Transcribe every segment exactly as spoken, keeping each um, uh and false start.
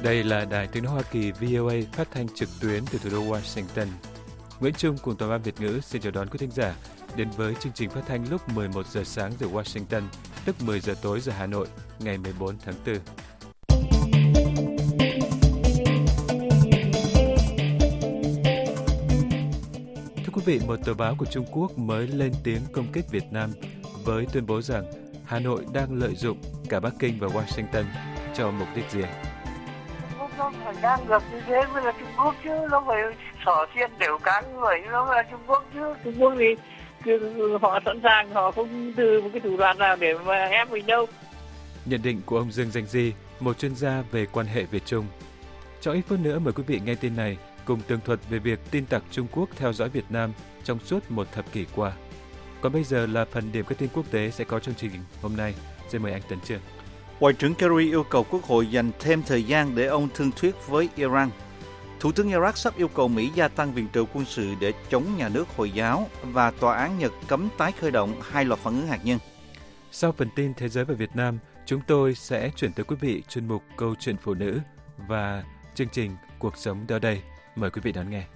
Đây là Đài Tiếng nói Hoa Kỳ vê o a phát thanh trực tuyến từ thủ đô Washington. Nguyễn Trung cùng toàn ban Việt ngữ xin chào đón quý thính giả đến với chương trình phát thanh lúc mười một giờ sáng giờ Washington, tức mười giờ tối giờ Hà Nội, ngày mười bốn tháng tư. Thưa quý vị, một tờ báo của Trung Quốc mới lên tiếng công kích Việt Nam với tuyên bố rằng Hà Nội đang lợi dụng cả Bắc Kinh và Washington cho mục đích riêng. Nó phải đang gặp như thế mới là Trung Quốc chứ, nó phải xỏ xiên đều cán như vậy, nó là Trung Quốc chứ. Trung Quốc thì họ sẵn sàng, họ không từ một cái thủ đoạn nào để mà ép mình đâu. Nhận định của ông Dương Danh Di, một chuyên gia về quan hệ Việt Trung. Trong ít phút nữa mời quý vị nghe tin này cùng tường thuật về việc tin tặc Trung Quốc theo dõi Việt Nam trong suốt một thập kỷ qua. Còn bây giờ là phần điểm các tin quốc tế sẽ có trong chương trình hôm nay. Xin mời anh Tấn Trường. Ngoại trưởng Kerry yêu cầu Quốc hội dành thêm thời gian để ông thương thuyết với Iran. Thủ tướng Iraq sắp yêu cầu Mỹ gia tăng viện trợ quân sự để chống nhà nước Hồi giáo và tòa án Nhật cấm tái khởi động hai loạt phản ứng hạt nhân. Sau phần tin Thế giới và Việt Nam, chúng tôi sẽ chuyển tới quý vị chuyên mục Câu chuyện phụ nữ và chương trình Cuộc sống đó đây. Mời quý vị đón nghe.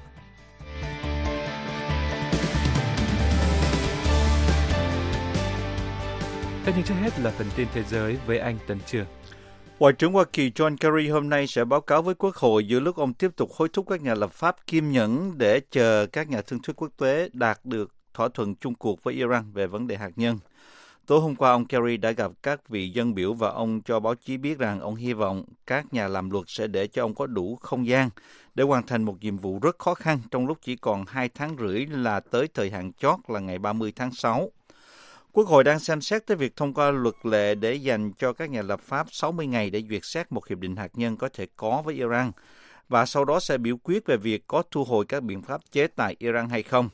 Tất nhiên trước hết là phần tin thế giới với anh Tấn Trường. Ngoại trưởng Hoa Kỳ John Kerry hôm nay sẽ báo cáo với Quốc hội giữa lúc ông tiếp tục hối thúc các nhà lập pháp kiên nhẫn để chờ các nhà thương thuyết quốc tế đạt được thỏa thuận chung cuộc với Iran về vấn đề hạt nhân. Tối hôm qua, ông Kerry đã gặp các vị dân biểu và ông cho báo chí biết rằng ông hy vọng các nhà làm luật sẽ để cho ông có đủ không gian để hoàn thành một nhiệm vụ rất khó khăn trong lúc chỉ còn hai tháng rưỡi là tới thời hạn chót là ngày ba mươi tháng sáu. Quốc hội đang xem xét tới việc thông qua luật lệ để dành cho các nhà lập pháp sáu mươi ngày để duyệt xét một hiệp định hạt nhân có thể có với Iran, và sau đó sẽ biểu quyết về việc có thu hồi các biện pháp chế tài Iran hay không.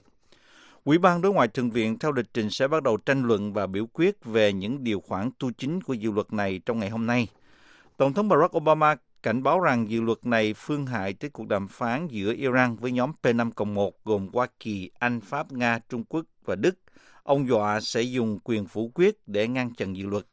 Ủy ban Đối ngoại Thượng viện theo lịch trình sẽ bắt đầu tranh luận và biểu quyết về những điều khoản tu chính của dự luật này trong ngày hôm nay. Tổng thống Barack Obama cảnh báo rằng dự luật này phương hại tới cuộc đàm phán giữa Iran với nhóm P năm cộng một gồm Hoa Kỳ, Anh, Pháp, Nga, Trung Quốc và Đức. Ông dọa sẽ dùng quyền phủ quyết để ngăn chặn dự luật.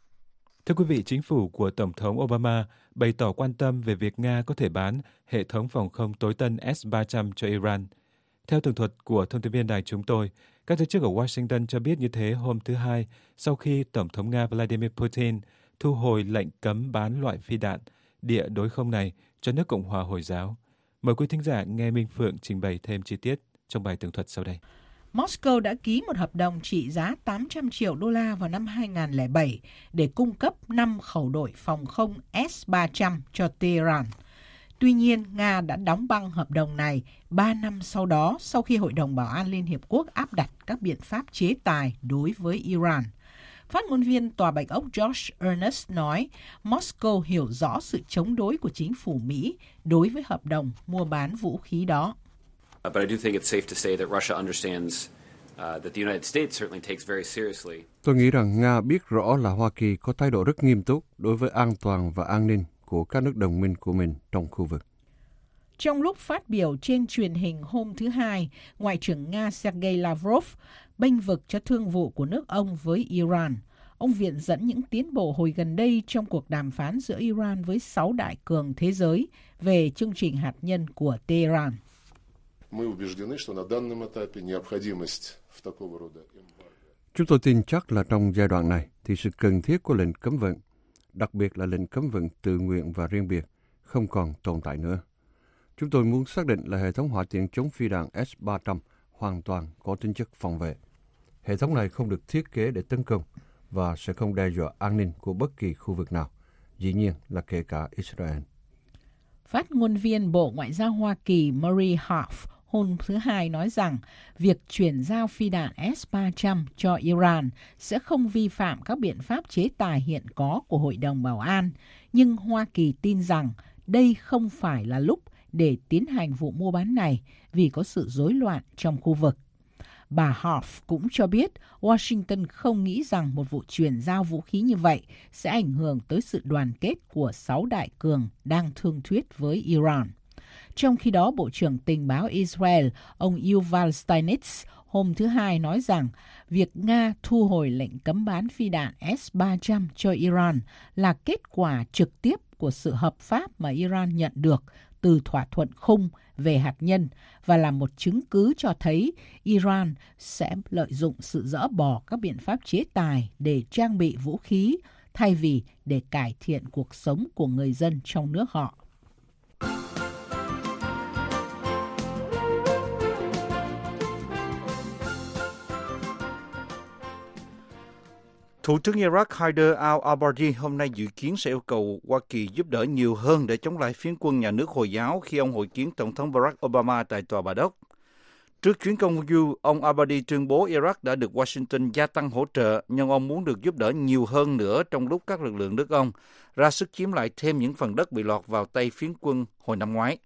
Thưa quý vị, chính phủ của Tổng thống Obama bày tỏ quan tâm về việc Nga có thể bán hệ thống phòng không tối tân S ba trăm cho Iran. Theo tường thuật của thông tin viên đài chúng tôi, các giới chức ở Washington cho biết như thế hôm thứ Hai sau khi Tổng thống Nga Vladimir Putin thu hồi lệnh cấm bán loại phi đạn địa đối không này cho nước Cộng hòa Hồi giáo. Mời quý thính giả nghe Minh Phượng trình bày thêm chi tiết trong bài tường thuật sau đây. Moscow đã ký một hợp đồng trị giá tám trăm triệu đô la vào năm hai không không bảy để cung cấp năm khẩu đội phòng không S ba trăm cho Tehran. Tuy nhiên, Nga đã đóng băng hợp đồng này ba năm sau đó sau khi Hội đồng Bảo an Liên Hiệp Quốc áp đặt các biện pháp chế tài đối với Iran. Phát ngôn viên Tòa Bạch Ốc Josh Earnest nói Moscow hiểu rõ sự chống đối của chính phủ Mỹ đối với hợp đồng mua bán vũ khí đó. But I do think it's safe to say that Russia understands uh, that the United States certainly takes very seriously. Tôi nghĩ rằng Nga biết rõ là Hoa Kỳ có thái độ rất nghiêm túc đối với an toàn và an ninh của các nước đồng minh của mình trong khu vực. Trong lúc phát biểu trên truyền hình hôm thứ Hai, Ngoại trưởng Nga Sergei Lavrov bênh vực cho thương vụ của nước ông với Iran. Ông viện dẫn những tiến bộ hồi gần đây trong cuộc đàm phán giữa Iran với sáu đại cường thế giới về chương trình hạt nhân của Tehran. Chúng tôi tin chắc là trong giai đoạn này thì sự cần thiết của lệnh cấm vận, đặc biệt là lệnh cấm vận tự nguyện và riêng biệt, không còn tồn tại nữa. Chúng tôi muốn xác định là hệ thống hỏa tiễn chống phi đạn S ba trăm hoàn toàn có tính chất phòng vệ. Hệ thống này không được thiết kế để tấn công và sẽ không đe dọa an ninh của bất kỳ khu vực nào, dĩ nhiên là kể cả Israel. Phát ngôn viên Bộ Ngoại giao Hoa Kỳ Marie Harf hôm thứ Hai nói rằng việc chuyển giao phi đạn S ba trăm cho Iran sẽ không vi phạm các biện pháp chế tài hiện có của Hội đồng Bảo an, nhưng Hoa Kỳ tin rằng đây không phải là lúc để tiến hành vụ mua bán này vì có sự rối loạn trong khu vực. Bà Harf cũng cho biết Washington không nghĩ rằng một vụ chuyển giao vũ khí như vậy sẽ ảnh hưởng tới sự đoàn kết của sáu đại cường đang thương thuyết với Iran. Trong khi đó, Bộ trưởng Tình báo Israel, ông Yuval Steinitz, hôm thứ Hai nói rằng việc Nga thu hồi lệnh cấm bán phi đạn S ba trăm cho Iran là kết quả trực tiếp của sự hợp pháp mà Iran nhận được từ thỏa thuận khung về hạt nhân và là một chứng cứ cho thấy Iran sẽ lợi dụng sự dỡ bỏ các biện pháp chế tài để trang bị vũ khí thay vì để cải thiện cuộc sống của người dân trong nước họ. Thủ tướng Iraq Haider al-Abadi hôm nay dự kiến sẽ yêu cầu Hoa Kỳ giúp đỡ nhiều hơn để chống lại phiến quân nhà nước Hồi giáo khi ông hội kiến Tổng thống Barack Obama tại Tòa Bà Đốc. Trước chuyến công du, ông Abadi tuyên bố Iraq đã được Washington gia tăng hỗ trợ, nhưng ông muốn được giúp đỡ nhiều hơn nữa trong lúc các lực lượng nước ông ra sức chiếm lại thêm những phần đất bị lọt vào tay phiến quân hồi năm ngoái.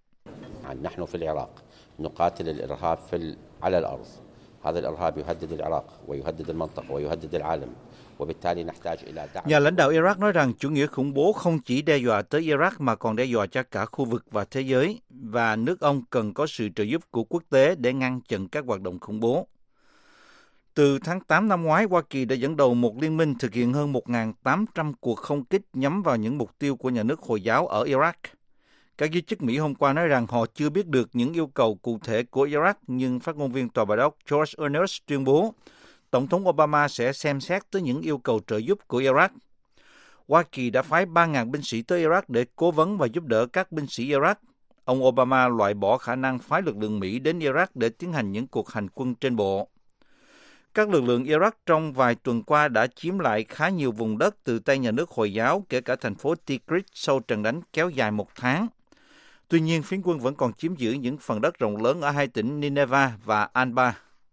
Nhà lãnh đạo Iraq nói rằng chủ nghĩa khủng bố không chỉ đe dọa tới Iraq mà còn đe dọa cho cả khu vực và thế giới, và nước ông cần có sự trợ giúp của quốc tế để ngăn chặn các hoạt động khủng bố. Từ tháng tám năm ngoái, Hoa Kỳ đã dẫn đầu một liên minh thực hiện hơn một nghìn tám trăm cuộc không kích nhắm vào những mục tiêu của nhà nước Hồi giáo ở Iraq. Các giới chức Mỹ hôm qua nói rằng họ chưa biết được những yêu cầu cụ thể của Iraq, nhưng phát ngôn viên Tòa Bà Đốc George Earnest tuyên bố Tổng thống Obama sẽ xem xét tới những yêu cầu trợ giúp của Iraq. Hoa Kỳ đã phái ba nghìn binh sĩ tới Iraq để cố vấn và giúp đỡ các binh sĩ Iraq. Ông Obama loại bỏ khả năng phái lực lượng Mỹ đến Iraq để tiến hành những cuộc hành quân trên bộ. Các lực lượng Iraq trong vài tuần qua đã chiếm lại khá nhiều vùng đất từ tay nhà nước Hồi giáo, kể cả thành phố Tikrit sau trận đánh kéo dài một tháng. Tuy nhiên, phiến quân vẫn còn chiếm giữ những phần đất rộng lớn ở hai tỉnh Nineveh và Anbar.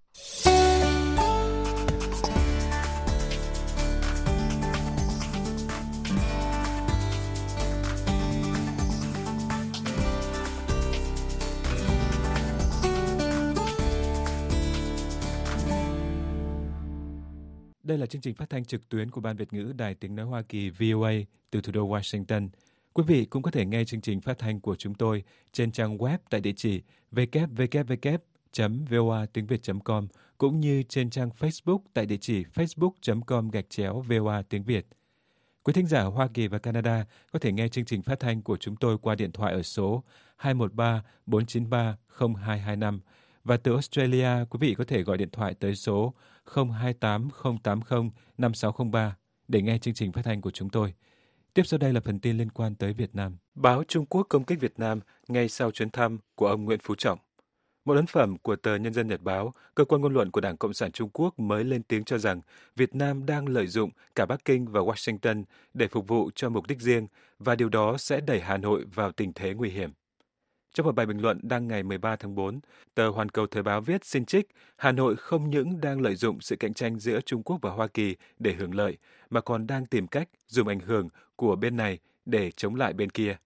Đây là chương trình phát thanh trực tuyến của Ban Việt ngữ Đài Tiếng Nói Hoa Kỳ V O A từ thủ đô Washington. Quý vị cũng có thể nghe chương trình phát thanh của chúng tôi trên trang web tại địa chỉ w w w chấm v o a tiếng việt chấm com cũng như trên trang Facebook tại địa chỉ facebook chấm com gạch chéo voa tiếng Việt. Quý thính giả Hoa Kỳ và Canada có thể nghe chương trình phát thanh của chúng tôi qua điện thoại ở số hai một ba bốn chín ba không hai hai năm và từ Australia quý vị có thể gọi điện thoại tới số không hai tám không tám không năm sáu không ba để nghe chương trình phát thanh của chúng tôi. Tiếp sau đây là phần tin liên quan tới Việt Nam. Báo Trung Quốc công kích Việt Nam ngay sau chuyến thăm của ông Nguyễn Phú Trọng. Một ấn phẩm của tờ Nhân dân Nhật báo, cơ quan ngôn luận của Đảng Cộng sản Trung Quốc mới lên tiếng cho rằng Việt Nam đang lợi dụng cả Bắc Kinh và Washington để phục vụ cho mục đích riêng và điều đó sẽ đẩy Hà Nội vào tình thế nguy hiểm. Trong một bài bình luận đăng ngày mười ba tháng tư, tờ Hoàn Cầu Thời báo viết xin trích, Hà Nội không những đang lợi dụng sự cạnh tranh giữa Trung Quốc và Hoa Kỳ để hưởng lợi, mà còn đang tìm cách dùng ảnh hưởng của bên này để chống lại bên kia.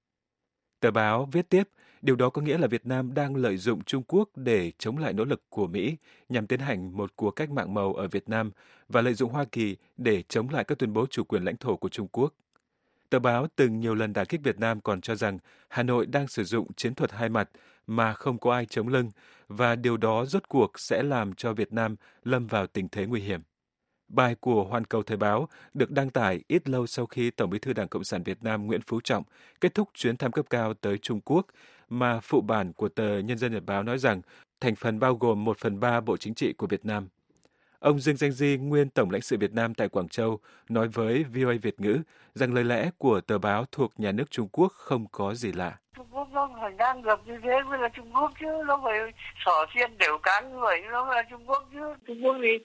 Tờ báo viết tiếp, điều đó có nghĩa là Việt Nam đang lợi dụng Trung Quốc để chống lại nỗ lực của Mỹ nhằm tiến hành một cuộc cách mạng màu ở Việt Nam và lợi dụng Hoa Kỳ để chống lại các tuyên bố chủ quyền lãnh thổ của Trung Quốc. Tờ báo từng nhiều lần đả kích Việt Nam còn cho rằng Hà Nội đang sử dụng chiến thuật hai mặt mà không có ai chống lưng và điều đó rốt cuộc sẽ làm cho Việt Nam lâm vào tình thế nguy hiểm. Bài của Hoàn Cầu Thời báo được đăng tải ít lâu sau khi Tổng Bí thư Đảng Cộng sản Việt Nam Nguyễn Phú Trọng kết thúc chuyến thăm cấp cao tới Trung Quốc, mà phụ bản của tờ Nhân dân Nhật báo nói rằng thành phần bao gồm một phần ba Bộ Chính trị của Việt Nam. Ông Dương Danh Di, nguyên Tổng lãnh sự Việt Nam tại Quảng Châu, nói với vê o a Việt ngữ rằng lời lẽ của tờ báo thuộc nhà nước Trung Quốc không có gì lạ. Trung Quốc nó phải ngang ngược như thế mới là Trung Quốc chứ, nó phải xỏ xiên đều cán như vậy nó là Trung Quốc chứ. Trung Quốc thì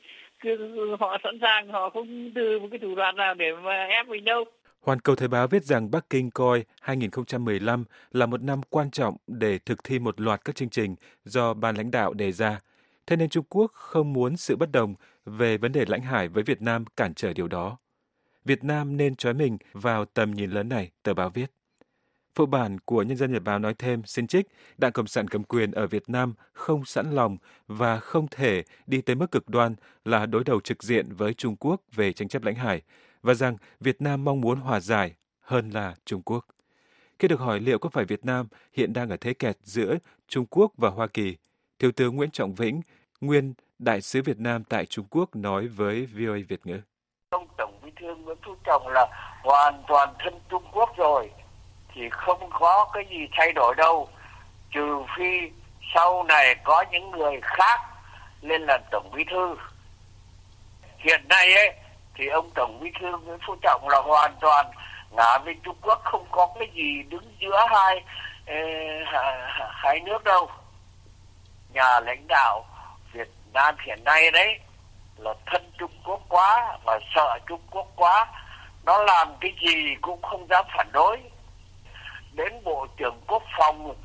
họ sẵn sàng, họ không từ một cái thủ đoạn nào để mà ép mình đâu. Hoàn Cầu Thời báo viết rằng Bắc Kinh coi hai không một lăm là một năm quan trọng để thực thi một loạt các chương trình do ban lãnh đạo đề ra. Thế nên Trung Quốc không muốn sự bất đồng về vấn đề lãnh hải với Việt Nam cản trở điều đó. Việt Nam nên trói mình vào tầm nhìn lớn này, tờ báo viết. Phụ bản của Nhân dân Nhật báo nói thêm, xin trích, Đảng Cộng sản cầm quyền ở Việt Nam không sẵn lòng và không thể đi tới mức cực đoan là đối đầu trực diện với Trung Quốc về tranh chấp lãnh hải, và rằng Việt Nam mong muốn hòa giải hơn là Trung Quốc. Khi được hỏi liệu có phải Việt Nam hiện đang ở thế kẹt giữa Trung Quốc và Hoa Kỳ, Thiếu tướng Nguyễn Trọng Vĩnh, nguyên đại sứ Việt Nam tại Trung Quốc nói với vê o a Việt ngữ. Ông Tổng Bí thư Nguyễn Phú Trọng là hoàn toàn thân Trung Quốc rồi, thì không có cái gì thay đổi đâu, trừ phi sau này có những người khác lên làm Tổng Bí thư. Hiện nay ấy thì ông Tổng Bí thư Nguyễn Phú Trọng là hoàn toàn ngả bên Trung Quốc, không có cái gì đứng giữa hai hai nước đâu. Nhà lãnh đạo Việt Nam hiện nay đấy là thân Trung Quốc quá và sợ Trung Quốc quá, nó làm cái gì cũng không dám phản đối. Đến Bộ trưởng Quốc phòng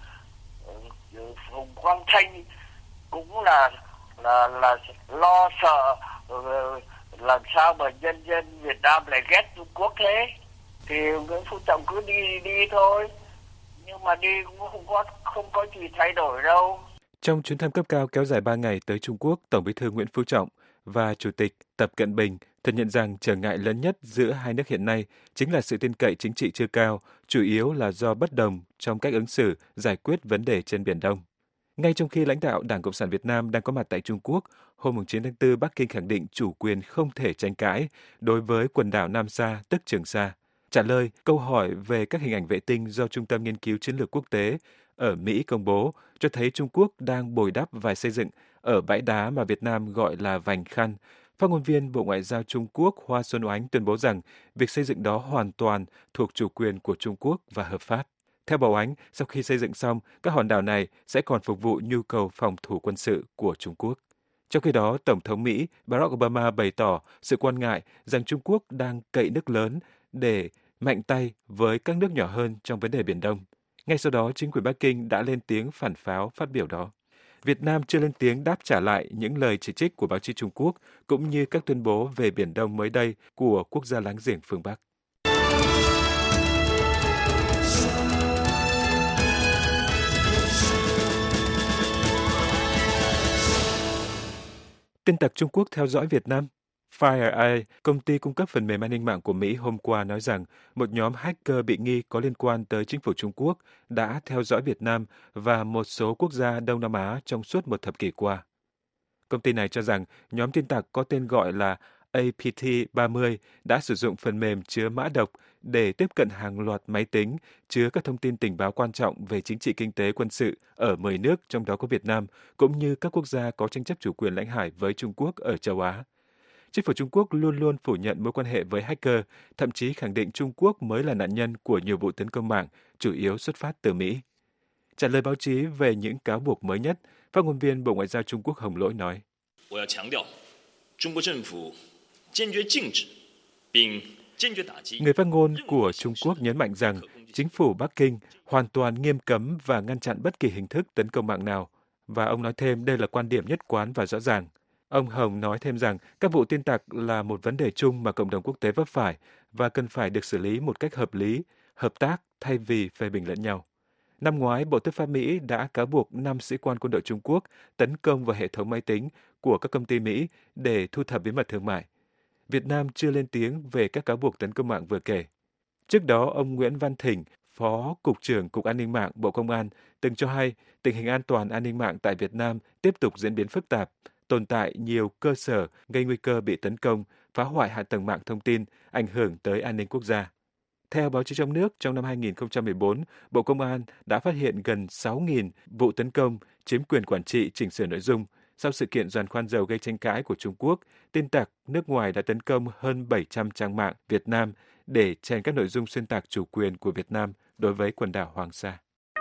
Phùng Quang Thanh cũng là là là lo sợ làm sao mà nhân dân Việt Nam lại ghét Trung Quốc thế. Thì Nguyễn Phú Trọng cứ đi đi thôi, nhưng mà đi cũng không có không có gì thay đổi đâu. Trong chuyến thăm cấp cao kéo dài ba ngày tới Trung Quốc, Tổng Bí thư Nguyễn Phú Trọng và Chủ tịch Tập Cận Bình thừa nhận rằng trở ngại lớn nhất giữa hai nước hiện nay chính là sự tin cậy chính trị chưa cao, chủ yếu là do bất đồng trong cách ứng xử giải quyết vấn đề trên Biển Đông. Ngay trong khi lãnh đạo Đảng Cộng sản Việt Nam đang có mặt tại Trung Quốc, hôm chín tháng tư, Bắc Kinh khẳng định chủ quyền không thể tranh cãi đối với quần đảo Nam Sa, tức Trường Sa. Trả lời câu hỏi về các hình ảnh vệ tinh do Trung tâm Nghiên cứu Chiến lược Quốc tế ở Mỹ công bố cho thấy Trung Quốc đang bồi đắp và xây dựng ở bãi đá mà Việt Nam gọi là Vành Khăn, phát ngôn viên Bộ Ngoại giao Trung Quốc Hoa Xuân Oánh tuyên bố rằng việc xây dựng đó hoàn toàn thuộc chủ quyền của Trung Quốc và hợp pháp. Theo bà Oánh, sau khi xây dựng xong, các hòn đảo này sẽ còn phục vụ nhu cầu phòng thủ quân sự của Trung Quốc. Trong khi đó, Tổng thống Mỹ Barack Obama bày tỏ sự quan ngại rằng Trung Quốc đang cậy nước lớn để mạnh tay với các nước nhỏ hơn trong vấn đề Biển Đông. Ngay sau đó, chính quyền Bắc Kinh đã lên tiếng phản pháo phát biểu đó. Việt Nam chưa lên tiếng đáp trả lại những lời chỉ trích của báo chí Trung Quốc, cũng như các tuyên bố về Biển Đông mới đây của quốc gia láng giềng phương Bắc. Tin tặc Trung Quốc theo dõi Việt Nam. FireEye, công ty cung cấp phần mềm an ninh mạng của Mỹ hôm qua nói rằng một nhóm hacker bị nghi có liên quan tới chính phủ Trung Quốc đã theo dõi Việt Nam và một số quốc gia Đông Nam Á trong suốt một thập kỷ qua. Công ty này cho rằng nhóm tin tặc có tên gọi là A P T ba mươi đã sử dụng phần mềm chứa mã độc để tiếp cận hàng loạt máy tính chứa các thông tin tình báo quan trọng về chính trị, kinh tế, quân sự ở mười nước, trong đó có Việt Nam, cũng như các quốc gia có tranh chấp chủ quyền lãnh hải với Trung Quốc ở châu Á. Chính phủ Trung Quốc luôn luôn phủ nhận mối quan hệ với hacker, thậm chí khẳng định Trung Quốc mới là nạn nhân của nhiều vụ tấn công mạng, chủ yếu xuất phát từ Mỹ. Trả lời báo chí về những cáo buộc mới nhất, phát ngôn viên Bộ Ngoại giao Trung Quốc Hồng Lỗi nói: Người phát ngôn của Trung Quốc nhấn mạnh rằng chính phủ Bắc Kinh hoàn toàn nghiêm cấm và ngăn chặn bất kỳ hình thức tấn công mạng nào, và ông nói thêm đây là quan điểm nhất quán và rõ ràng. Ông Hồng nói thêm rằng các vụ tin tặc là một vấn đề chung mà cộng đồng quốc tế vấp phải và cần phải được xử lý một cách hợp lý, hợp tác thay vì phê bình lẫn nhau. Năm ngoái, Bộ Tư pháp Mỹ đã cáo buộc năm sĩ quan quân đội Trung Quốc tấn công vào hệ thống máy tính của các công ty Mỹ để thu thập bí mật thương mại. Việt Nam chưa lên tiếng về các cáo buộc tấn công mạng vừa kể. Trước đó, ông Nguyễn Văn Thỉnh, Phó Cục trưởng Cục An ninh mạng Bộ Công an, từng cho hay tình hình an toàn an ninh mạng tại Việt Nam tiếp tục diễn biến phức tạp, tồn tại nhiều cơ sở gây nguy cơ bị tấn công, phá hoại hạ tầng mạng thông tin, ảnh hưởng tới an ninh quốc gia. Theo báo chí trong nước, trong năm hai nghìn không trăm mười bốn, Bộ Công an đã phát hiện gần sáu nghìn vụ tấn công, chiếm quyền quản trị, chỉnh sửa nội dung. Sau sự kiện giàn khoan dầu gây tranh cãi của Trung Quốc, tin tặc nước ngoài đã tấn công hơn bảy trăm trang mạng Việt Nam để chèn các nội dung xuyên tạc chủ quyền của Việt Nam đối với quần đảo Hoàng Sa.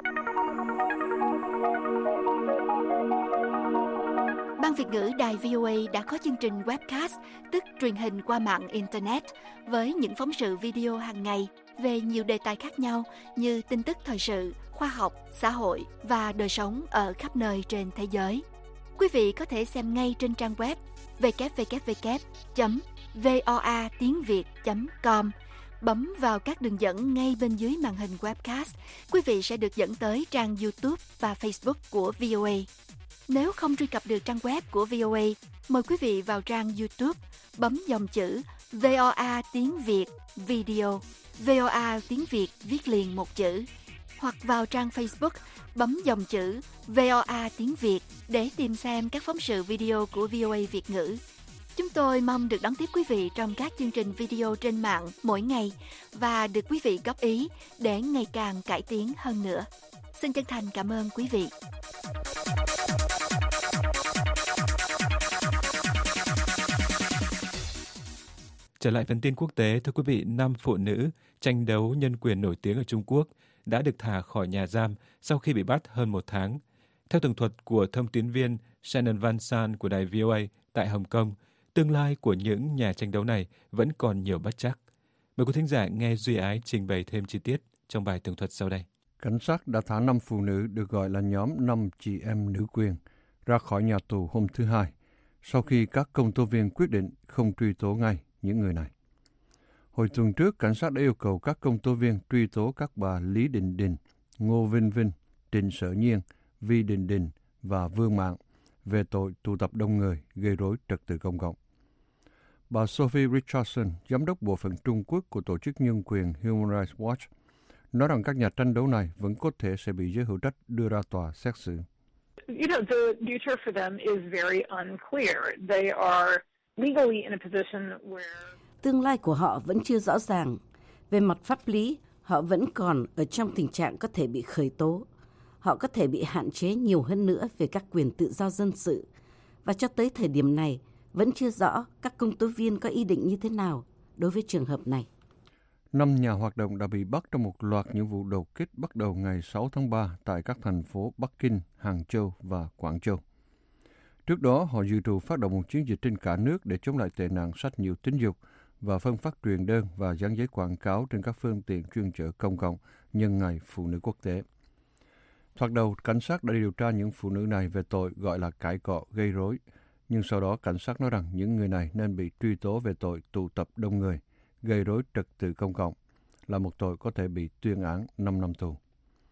Ban Việt ngữ Đài vê o a đã có chương trình webcast, tức truyền hình qua mạng Internet, với những phóng sự video hàng ngày về nhiều đề tài khác nhau như tin tức thời sự, khoa học, xã hội và đời sống ở khắp nơi trên thế giới. Quý vị có thể xem ngay trên trang web w w w chấm voa tiếng việt chấm com. Bấm vào các đường dẫn ngay bên dưới màn hình webcast, quý vị sẽ được dẫn tới trang YouTube và Facebook của vê o a. Nếu không truy cập được trang web của vê o a, mời quý vị vào trang YouTube, bấm dòng chữ vê o a tiếng Việt Video, vê o a tiếng Việt viết liền một chữ. hoặc vào trang Facebook bấm dòng chữ vê o a tiếng Việt để tìm xem các phóng sự video của vê o a Việt ngữ. Chúng tôi mong được đón tiếp quý vị trong các chương trình video trên mạng mỗi ngày và được quý vị góp ý để ngày càng cải tiến hơn nữa. Xin chân thành cảm ơn quý vị. Trở lại phần tin quốc tế, thưa quý vị, năm phụ nữ tranh đấu nhân quyền nổi tiếng ở Trung Quốc đã được thả khỏi nhà giam sau khi bị bắt hơn một tháng. Theo tường thuật của thông tín viên Shannon Van San của đài vê o a tại Hồng Kông, tương lai của những nhà tranh đấu này vẫn còn nhiều bất trắc. Mời quý thính giả nghe Duy Ái trình bày thêm chi tiết trong bài tường thuật sau đây. Cảnh sát đã thả năm phụ nữ được gọi là nhóm năm chị em nữ quyền ra khỏi nhà tù hôm thứ Hai, sau khi các công tố viên quyết định không truy tố ngay những người này. Hồi tuần trước, cảnh sát đã yêu cầu các công tố viên truy tố các bà Lý Đình Đình, Ngô Vinh Vinh, Trịnh Sở Nhiên, Vi Đình Đình và Vương Mạng về tội tụ tập đông người gây rối trật tự công cộng. Bà Sophie Richardson, giám đốc bộ phận Trung Quốc của tổ chức nhân quyền Human Rights Watch, nói rằng các nhà tranh đấu này vẫn có thể sẽ bị giới hữu trách đưa ra tòa xét xử. You know, the future for them is very unclear. They are legally in a position where Tương lai của họ vẫn chưa rõ ràng. Về mặt pháp lý, họ vẫn còn ở trong tình trạng có thể bị khởi tố. Họ có thể bị hạn chế nhiều hơn nữa về các quyền tự do dân sự. Và cho tới thời điểm này, vẫn chưa rõ các công tố viên có ý định như thế nào đối với trường hợp này. Năm nhà hoạt động đã bị bắt trong một loạt những vụ đột kích bắt đầu ngày sáu tháng ba tại các thành phố Bắc Kinh, Hàng Châu và Quảng Châu. Trước đó, họ dự trù phát động một chiến dịch trên cả nước để chống lại tệ nạn sách nhiễu tính dục và phân phát truyền đơn và dán giấy quảng cáo trên các phương tiện chuyên chở công cộng nhân ngày Phụ nữ quốc tế. Thoạt đầu, cảnh sát đã điều tra những phụ nữ này về tội gọi là cãi cọ gây rối, nhưng sau đó cảnh sát nói rằng những người này nên bị truy tố về tội tụ tập đông người, gây rối trật tự công cộng, là một tội có thể bị tuyên án năm năm tù.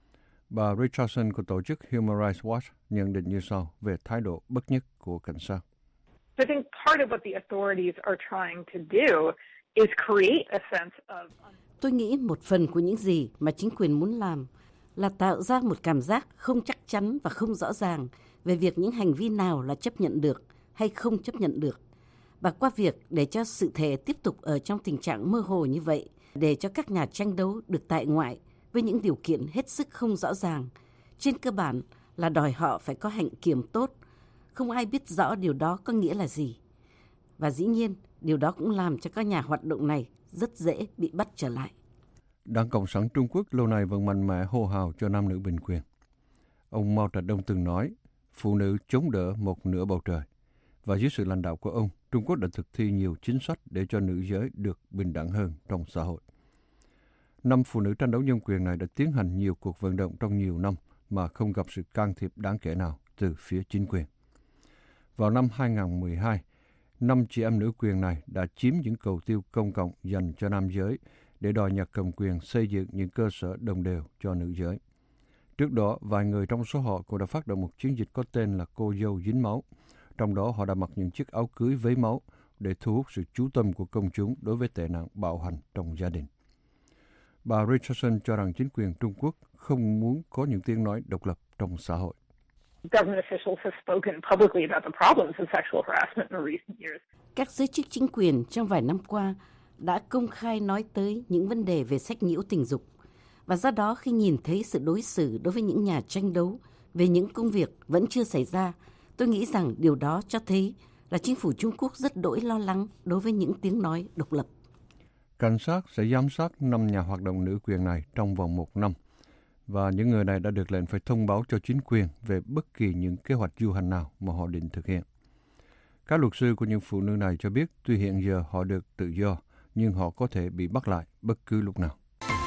Bà Richardson của tổ chức Human Rights Watch nhận định như sau về thái độ bất nhất của cảnh sát. I think part of what the authorities are trying to do is create a sense of. Tôi nghĩ một phần của những gì mà chính quyền muốn làm là tạo ra một cảm giác không chắc chắn và không rõ ràng về việc những hành vi nào là chấp nhận được hay không chấp nhận được. Và qua việc để cho sự thể tiếp tục ở trong tình trạng mơ hồ như vậy, để cho các nhà tranh đấu được tại ngoại với những điều kiện hết sức không rõ ràng, trên cơ bản là đòi họ phải có hạnh kiểm tốt. Không ai biết rõ điều đó có nghĩa là gì. Và dĩ nhiên, điều đó cũng làm cho các nhà hoạt động này rất dễ bị bắt trở lại. Đảng Cộng sản Trung Quốc lâu nay vẫn mạnh mẽ hô hào cho nam nữ bình quyền. Ông Mao Trạch Đông từng nói, phụ nữ chống đỡ một nửa bầu trời. Và dưới sự lãnh đạo của ông, Trung Quốc đã thực thi nhiều chính sách để cho nữ giới được bình đẳng hơn trong xã hội. Năm phụ nữ tranh đấu nhân quyền này đã tiến hành nhiều cuộc vận động trong nhiều năm mà không gặp sự can thiệp đáng kể nào từ phía chính quyền. Vào năm hai không một hai, năm chị em nữ quyền này đã chiếm những cầu tiêu công cộng dành cho nam giới để đòi nhà cầm quyền xây dựng những cơ sở đồng đều cho nữ giới. Trước đó, vài người trong số họ cũng đã phát động một chiến dịch có tên là Cô dâu dính máu. Trong đó họ đã mặc những chiếc áo cưới vấy máu để thu hút sự chú tâm của công chúng đối với tệ nạn bạo hành trong gia đình. Bà Richardson cho rằng chính quyền Trung Quốc không muốn có những tiếng nói độc lập trong xã hội. Các giới chức chính quyền trong vài năm qua đã công khai nói tới những vấn đề về sách nhiễu tình dục. Và do đó khi nhìn thấy sự đối xử đối với những nhà tranh đấu về những công việc vẫn chưa xảy ra, tôi nghĩ rằng điều đó cho thấy là chính phủ Trung Quốc rất đỗi lo lắng đối với những tiếng nói độc lập. Cảnh sát sẽ giám sát năm nhà hoạt động nữ quyền này trong vòng một năm. Và những người này đã được lệnh phải thông báo cho chính quyền về bất kỳ những kế hoạch du hành nào mà họ định thực hiện. Các luật sư của những phụ nữ này cho biết tuy hiện giờ họ được tự do, nhưng họ có thể bị bắt lại bất cứ lúc nào.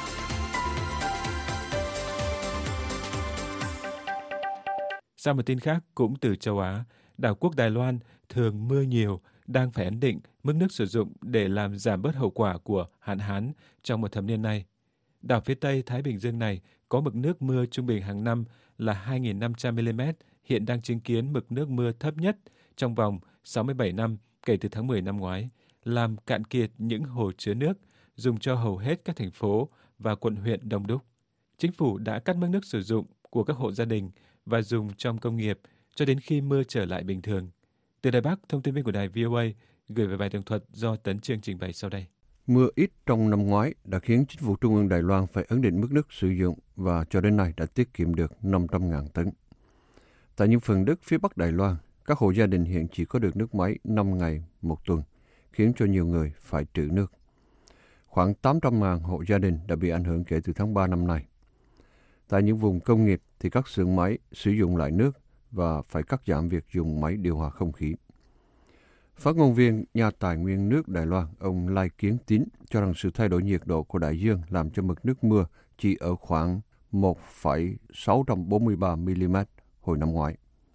Sau một tin khác cũng từ châu Á, đảo quốc Đài Loan thường mưa nhiều đang phải ấn định mức nước sử dụng để làm giảm bớt hậu quả của hạn hán trong một thập niên nay. Đảo phía Tây Thái Bình Dương này có mực nước mưa trung bình hàng năm là hai nghìn năm trăm mi-li-mét, hiện đang chứng kiến mực nước mưa thấp nhất trong vòng sáu mươi bảy năm kể từ tháng mười năm ngoái, làm cạn kiệt những hồ chứa nước dùng cho hầu hết các thành phố và quận huyện đông đúc. chính phủ đã cắt mức nước sử dụng của các hộ gia đình và dùng trong công nghiệp cho đến khi mưa trở lại bình thường. Từ Đài Bắc, thông tin viên của đài vê o a gửi về bài tường thuật do Tấn Chương trình bày sau đây. Mưa ít trong năm ngoái đã khiến chính phủ trung ương Đài Loan phải ấn định mức nước sử dụng và cho đến nay đã tiết kiệm được năm trăm nghìn tấn. Tại những phần đất phía Bắc Đài Loan, các hộ gia đình hiện chỉ có được nước máy năm ngày một tuần, khiến cho nhiều người phải trữ nước. Khoảng tám trăm nghìn hộ gia đình đã bị ảnh hưởng kể từ tháng ba năm nay. Tại những vùng công nghiệp thì các xưởng máy sử dụng lại nước và phải cắt giảm việc dùng máy điều hòa không khí. Phát ngôn viên Nhà tài nguyên nước Đài Loan, ông Lai Kiến Tín cho rằng sự thay đổi nhiệt độ của đại dương làm cho mực nước mưa chỉ ở khoảng một phẩy sáu bốn ba mi-li-mét hồi năm ngoái.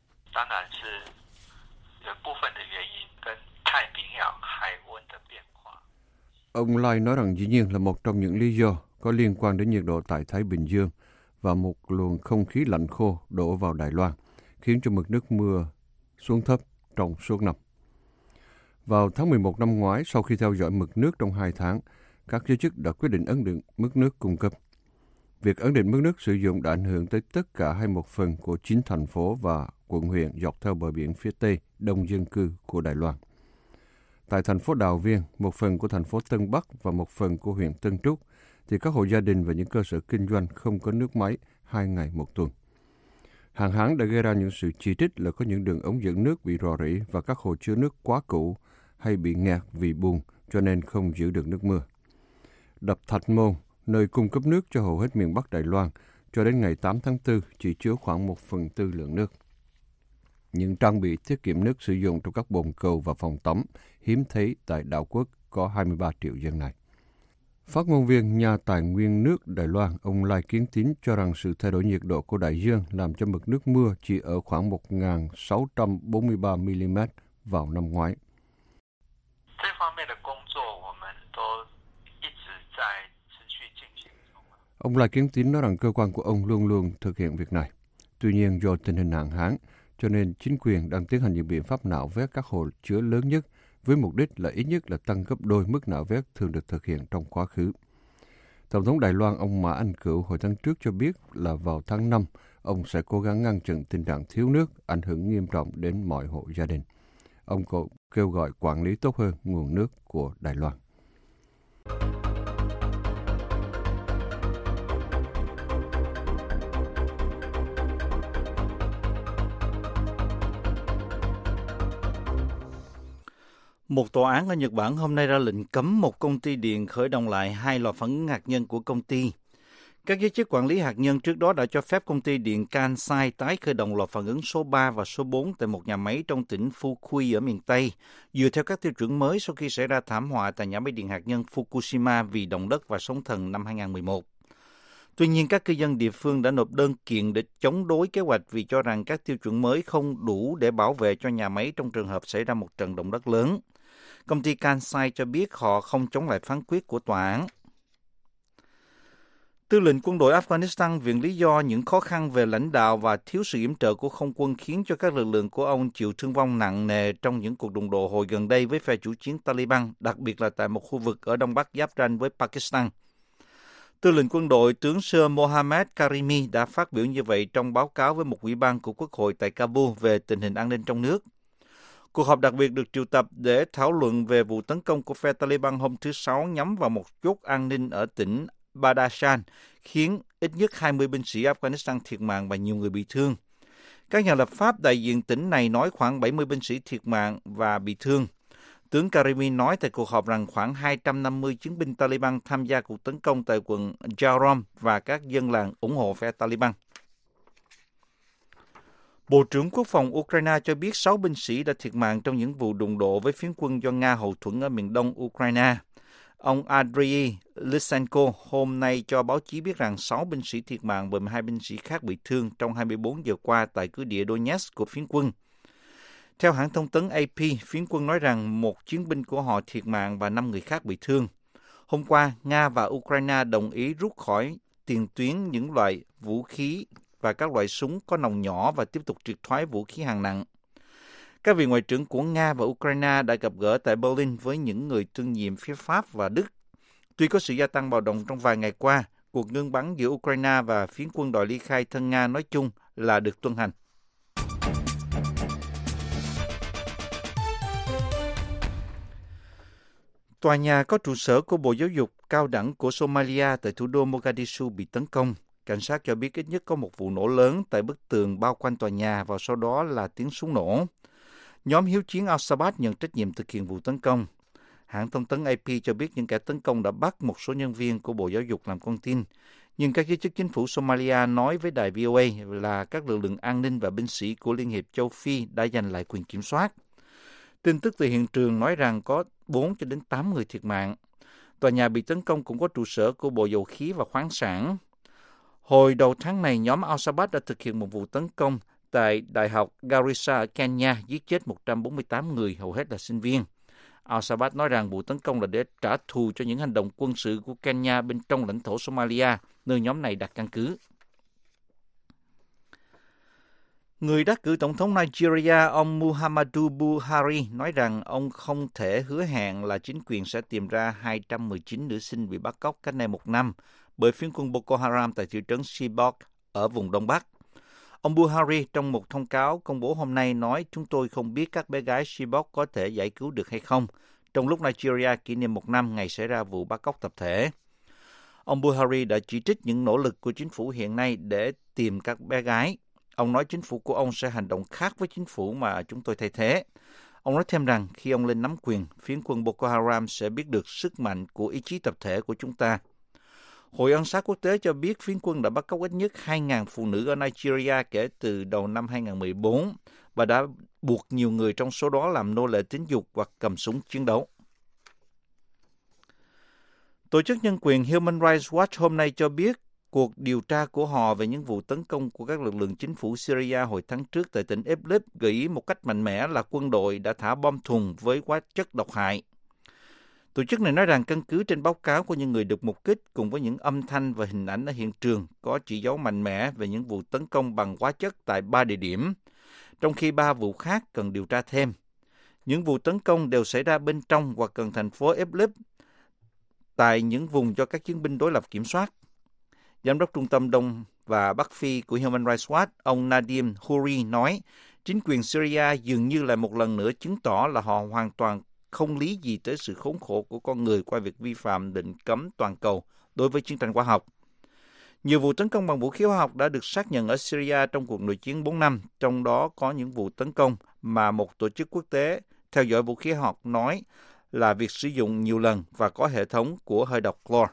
Ông Lai nói rằng dĩ nhiên là một trong những lý do có liên quan đến nhiệt độ tại Thái Bình Dương và một luồng không khí lạnh khô đổ vào Đài Loan, khiến cho mực nước mưa xuống thấp trong suốt năm. Vào tháng mười một năm ngoái, sau khi theo dõi mực nước trong hai tháng, các giới chức đã quyết định ấn định mức nước cung cấp. Việc ấn định mức nước sử dụng đã ảnh hưởng tới tất cả hay một phần của chín thành phố và quận huyện dọc theo bờ biển phía Tây đông dân cư của Đài Loan. Tại thành phố Đào Viên, một phần của thành phố Tân Bắc và một phần của huyện Tân Trúc, thì các hộ gia đình và những cơ sở kinh doanh không có nước máy hai ngày một tuần. Hạn hán đã gây ra những sự chỉ trích là có những đường ống dẫn nước bị rò rỉ và các hồ chứa nước quá cũ hay bị nghẹt vì bùn cho nên không giữ được nước mưa. Đập Thạch Môn, nơi cung cấp nước cho hầu hết miền Bắc Đài Loan, cho đến ngày tám tháng tư chỉ chứa khoảng một phần tư lượng nước. Những trang bị tiết kiệm nước sử dụng trong các bồn cầu và phòng tắm hiếm thấy tại đảo quốc có hai mươi ba triệu dân này. Phát ngôn viên Nhà tài nguyên nước Đài Loan, ông Lai Kiến Tín cho rằng sự thay đổi nhiệt độ của đại dương làm cho mực nước mưa chỉ ở khoảng một nghìn sáu trăm bốn mươi ba mi-li-mét vào năm ngoái. Ông Lai Kiến Tín nói rằng cơ quan của ông luôn luôn thực hiện việc này. Tuy nhiên do tình hình hạn hán, cho nên chính quyền đang tiến hành những biện pháp nạo vét các hồ chứa lớn nhất với mục đích là ít nhất là tăng gấp đôi mức nạo vét thường được thực hiện trong quá khứ. Tổng thống Đài Loan ông Mã Anh Cửu hồi tháng trước cho biết là vào tháng năm, ông sẽ cố gắng ngăn chặn tình trạng thiếu nước ảnh hưởng nghiêm trọng đến mọi hộ gia đình. Ông cũng kêu gọi quản lý tốt hơn nguồn nước của Đài Loan. Một tòa án ở Nhật Bản hôm nay ra lệnh cấm một công ty điện khởi động lại hai lò phản ứng hạt nhân của công ty. Các giới chức quản lý hạt nhân trước đó đã cho phép công ty điện Kansai tái khởi động lò phản ứng số ba và số bốn tại một nhà máy trong tỉnh Fukui ở miền Tây, dựa theo các tiêu chuẩn mới sau khi xảy ra thảm họa tại nhà máy điện hạt nhân Fukushima vì động đất và sóng thần năm hai không một một. Tuy nhiên, các cư dân địa phương đã nộp đơn kiện để chống đối kế hoạch vì cho rằng các tiêu chuẩn mới không đủ để bảo vệ cho nhà máy trong trường hợp xảy ra một trận động đất lớn. Công ty Kansai cho biết họ không chống lại phán quyết của tòa án. Tư lệnh quân đội Afghanistan viện lý do những khó khăn về lãnh đạo và thiếu sự yểm trợ của không quân khiến cho các lực lượng của ông chịu thương vong nặng nề trong những cuộc đụng độ hồi gần đây với phe chủ chiến Taliban, đặc biệt là tại một khu vực ở đông bắc giáp ranh với Pakistan. Tư lệnh quân đội tướng Sir Mohammad Karimi đã phát biểu như vậy trong báo cáo với một ủy ban của Quốc hội tại Kabul về tình hình an ninh trong nước. Cuộc họp đặc biệt được triệu tập để thảo luận về vụ tấn công của phe Taliban hôm thứ Sáu nhắm vào một chốt an ninh ở tỉnh Badakhshan, khiến ít nhất hai mươi binh sĩ Afghanistan thiệt mạng và nhiều người bị thương. Các nhà lập pháp đại diện tỉnh này nói khoảng bảy mươi binh sĩ thiệt mạng và bị thương. Tướng Karimi nói tại cuộc họp rằng khoảng hai trăm năm mươi chiến binh Taliban tham gia cuộc tấn công tại quận Jauram và các dân làng ủng hộ phe Taliban. Bộ trưởng Quốc phòng Ukraine cho biết sáu binh sĩ đã thiệt mạng trong những vụ đụng độ với phiến quân do Nga hậu thuẫn ở miền đông Ukraine. Ông Andriy Lysenko hôm nay cho báo chí biết rằng sáu binh sĩ thiệt mạng và mười hai binh sĩ khác bị thương trong hai mươi bốn giờ qua tại cứ địa Donetsk của phiến quân. Theo hãng thông tấn a pê, phiến quân nói rằng một chiến binh của họ thiệt mạng và năm người khác bị thương. Hôm qua, Nga và Ukraine đồng ý rút khỏi tiền tuyến những loại vũ khí và các loại súng có nòng nhỏ và tiếp tục triệt thoái vũ khí hạng nặng. Các vị ngoại trưởng của Nga và Ukraine đã gặp gỡ tại Berlin với những người tương nhiệm phía Pháp và Đức. Tuy có sự gia tăng bạo động trong vài ngày qua, cuộc ngưng bắn giữa Ukraine và phiến quân đòi ly khai thân Nga nói chung là được tuân hành. Tòa nhà có trụ sở của Bộ Giáo dục cao đẳng của Somalia tại thủ đô Mogadishu bị tấn công. Cảnh sát cho biết ít nhất có một vụ nổ lớn tại bức tường bao quanh tòa nhà và sau đó là tiếng súng nổ. Nhóm hiếu chiến Al-Shabaab nhận trách nhiệm thực hiện vụ tấn công. Hãng thông tấn a pê cho biết những kẻ tấn công đã bắt một số nhân viên của Bộ Giáo dục làm con tin. Nhưng các giới chức chính phủ Somalia nói với đài vê o a là các lực lượng an ninh và binh sĩ của Liên hiệp châu Phi đã giành lại quyền kiểm soát. Tin tức từ hiện trường nói rằng có bốn cho đến tám người thiệt mạng. Tòa nhà bị tấn công cũng có trụ sở của Bộ Dầu khí và khoáng sản. Hồi đầu tháng này, nhóm Al-Shabaab đã thực hiện một vụ tấn công tại Đại học Garissa ở Kenya, giết chết một trăm bốn mươi tám người, hầu hết là sinh viên. Al-Shabaab nói rằng vụ tấn công là để trả thù cho những hành động quân sự của Kenya bên trong lãnh thổ Somalia, nơi nhóm này đặt căn cứ. Người đắc cử tổng thống Nigeria, ông Muhammadu Buhari, nói rằng ông không thể hứa hẹn là chính quyền sẽ tìm ra hai trăm mười chín nữ sinh bị bắt cóc cách đây một năm bởi phiến quân Boko Haram tại thị trấn Chibok ở vùng Đông Bắc. Ông Buhari trong một thông cáo công bố hôm nay nói chúng tôi không biết các bé gái Chibok có thể giải cứu được hay không, trong lúc Nigeria kỷ niệm một năm ngày xảy ra vụ bắt cóc tập thể. Ông Buhari đã chỉ trích những nỗ lực của chính phủ hiện nay để tìm các bé gái. Ông nói chính phủ của ông sẽ hành động khác với chính phủ mà chúng tôi thay thế. Ông nói thêm rằng khi ông lên nắm quyền, phiến quân Boko Haram sẽ biết được sức mạnh của ý chí tập thể của chúng ta. Hội ân xá quốc tế cho biết phiến quân đã bắt cóc ít nhất hai nghìn phụ nữ ở Nigeria kể từ đầu năm hai không một bốn và đã buộc nhiều người trong số đó làm nô lệ tính dục hoặc cầm súng chiến đấu. Tổ chức nhân quyền Human Rights Watch hôm nay cho biết cuộc điều tra của họ về những vụ tấn công của các lực lượng chính phủ Syria hồi tháng trước tại tỉnh Idlib gợi ý một cách mạnh mẽ là quân đội đã thả bom thùng với hóa chất độc hại. Tổ chức này nói rằng căn cứ trên báo cáo của những người được mục kích cùng với những âm thanh và hình ảnh ở hiện trường có chỉ dấu mạnh mẽ về những vụ tấn công bằng hóa chất tại ba địa điểm, trong khi ba vụ khác cần điều tra thêm. Những vụ tấn công đều xảy ra bên trong hoặc gần thành phố Idlib, tại những vùng do các chiến binh đối lập kiểm soát. Giám đốc Trung tâm Đông và Bắc Phi của Human Rights Watch, ông Nadim Houri nói, chính quyền Syria dường như là một lần nữa chứng tỏ là họ hoàn toàn không lý gì tới sự khốn khổ của con người qua việc vi phạm lệnh cấm toàn cầu đối với chiến tranh hóa học. Nhiều vụ tấn công bằng vũ khí hóa học đã được xác nhận ở Syria trong cuộc nội chiến bốn năm, trong đó có những vụ tấn công mà một tổ chức quốc tế theo dõi vũ khí hóa học nói là việc sử dụng nhiều lần và có hệ thống của hơi độc clor.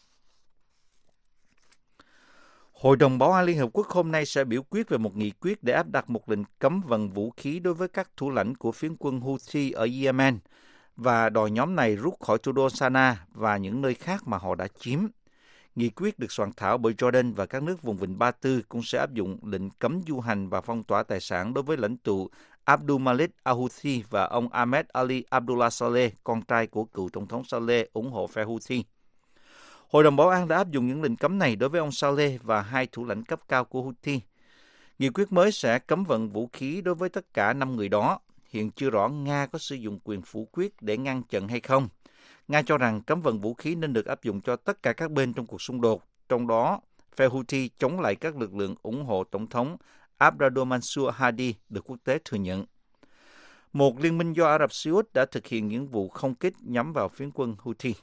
Hội đồng Bảo an Liên Hợp Quốc hôm nay sẽ biểu quyết về một nghị quyết để áp đặt một lệnh cấm vận vũ khí đối với các thủ lãnh của phiến quân Houthi ở Yemen và đòi nhóm này rút khỏi thủ đô Sanaa và những nơi khác mà họ đã chiếm. Nghị quyết được soạn thảo bởi Jordan và các nước vùng vịnh Ba Tư cũng sẽ áp dụng lệnh cấm du hành và phong tỏa tài sản đối với lãnh tụ Abdul Malik al-Houthi và ông Ahmed Ali Abdullah Saleh, con trai của cựu tổng thống Saleh ủng hộ phe Houthi. Hội đồng Bảo an đã áp dụng những lệnh cấm này đối với ông Saleh và hai thủ lãnh cấp cao của Houthi. Nghị quyết mới sẽ cấm vận vũ khí đối với tất cả năm người đó. Hiện chưa rõ Nga có sử dụng quyền phủ quyết để ngăn chặn hay không. Nga cho rằng cấm vận vũ khí nên được áp dụng cho tất cả các bên trong cuộc xung đột, trong đó phe Houthi chống lại các lực lượng ủng hộ Tổng thống Abdul Mansur Hadi được quốc tế thừa nhận. Một liên minh do Ả Rập Xê Út đã thực hiện những vụ không kích nhắm vào phiến quân Houthi.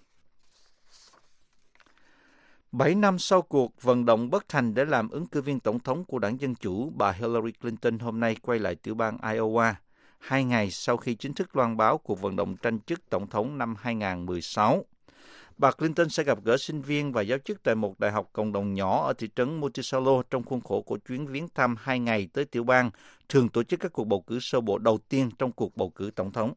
Bảy năm sau cuộc vận động bất thành để làm ứng cử viên tổng thống của đảng Dân Chủ, bà Hillary Clinton hôm nay quay lại tiểu bang Iowa, hai ngày sau khi chính thức loan báo cuộc vận động tranh chức tổng thống năm hai không một sáu. Bà Clinton sẽ gặp gỡ sinh viên và giáo chức tại một đại học cộng đồng nhỏ ở thị trấn Monticello trong khuôn khổ của chuyến viếng thăm hai ngày tới tiểu bang, thường tổ chức các cuộc bầu cử sơ bộ đầu tiên trong cuộc bầu cử tổng thống.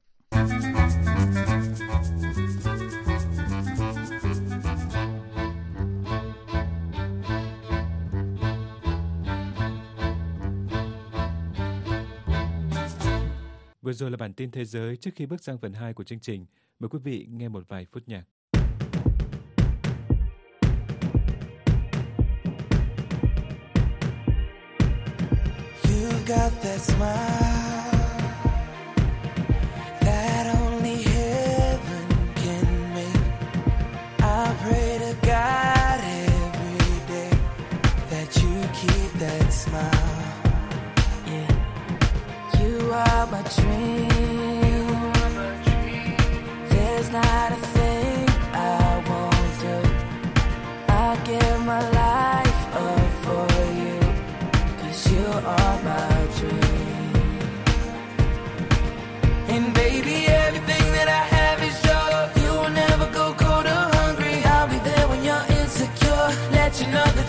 Vừa rồi là bản tin thế giới. Trước khi bước sang phần hai của chương trình, mời quý vị nghe một vài phút nhạc. You got that smile that only heaven can make. I pray to God every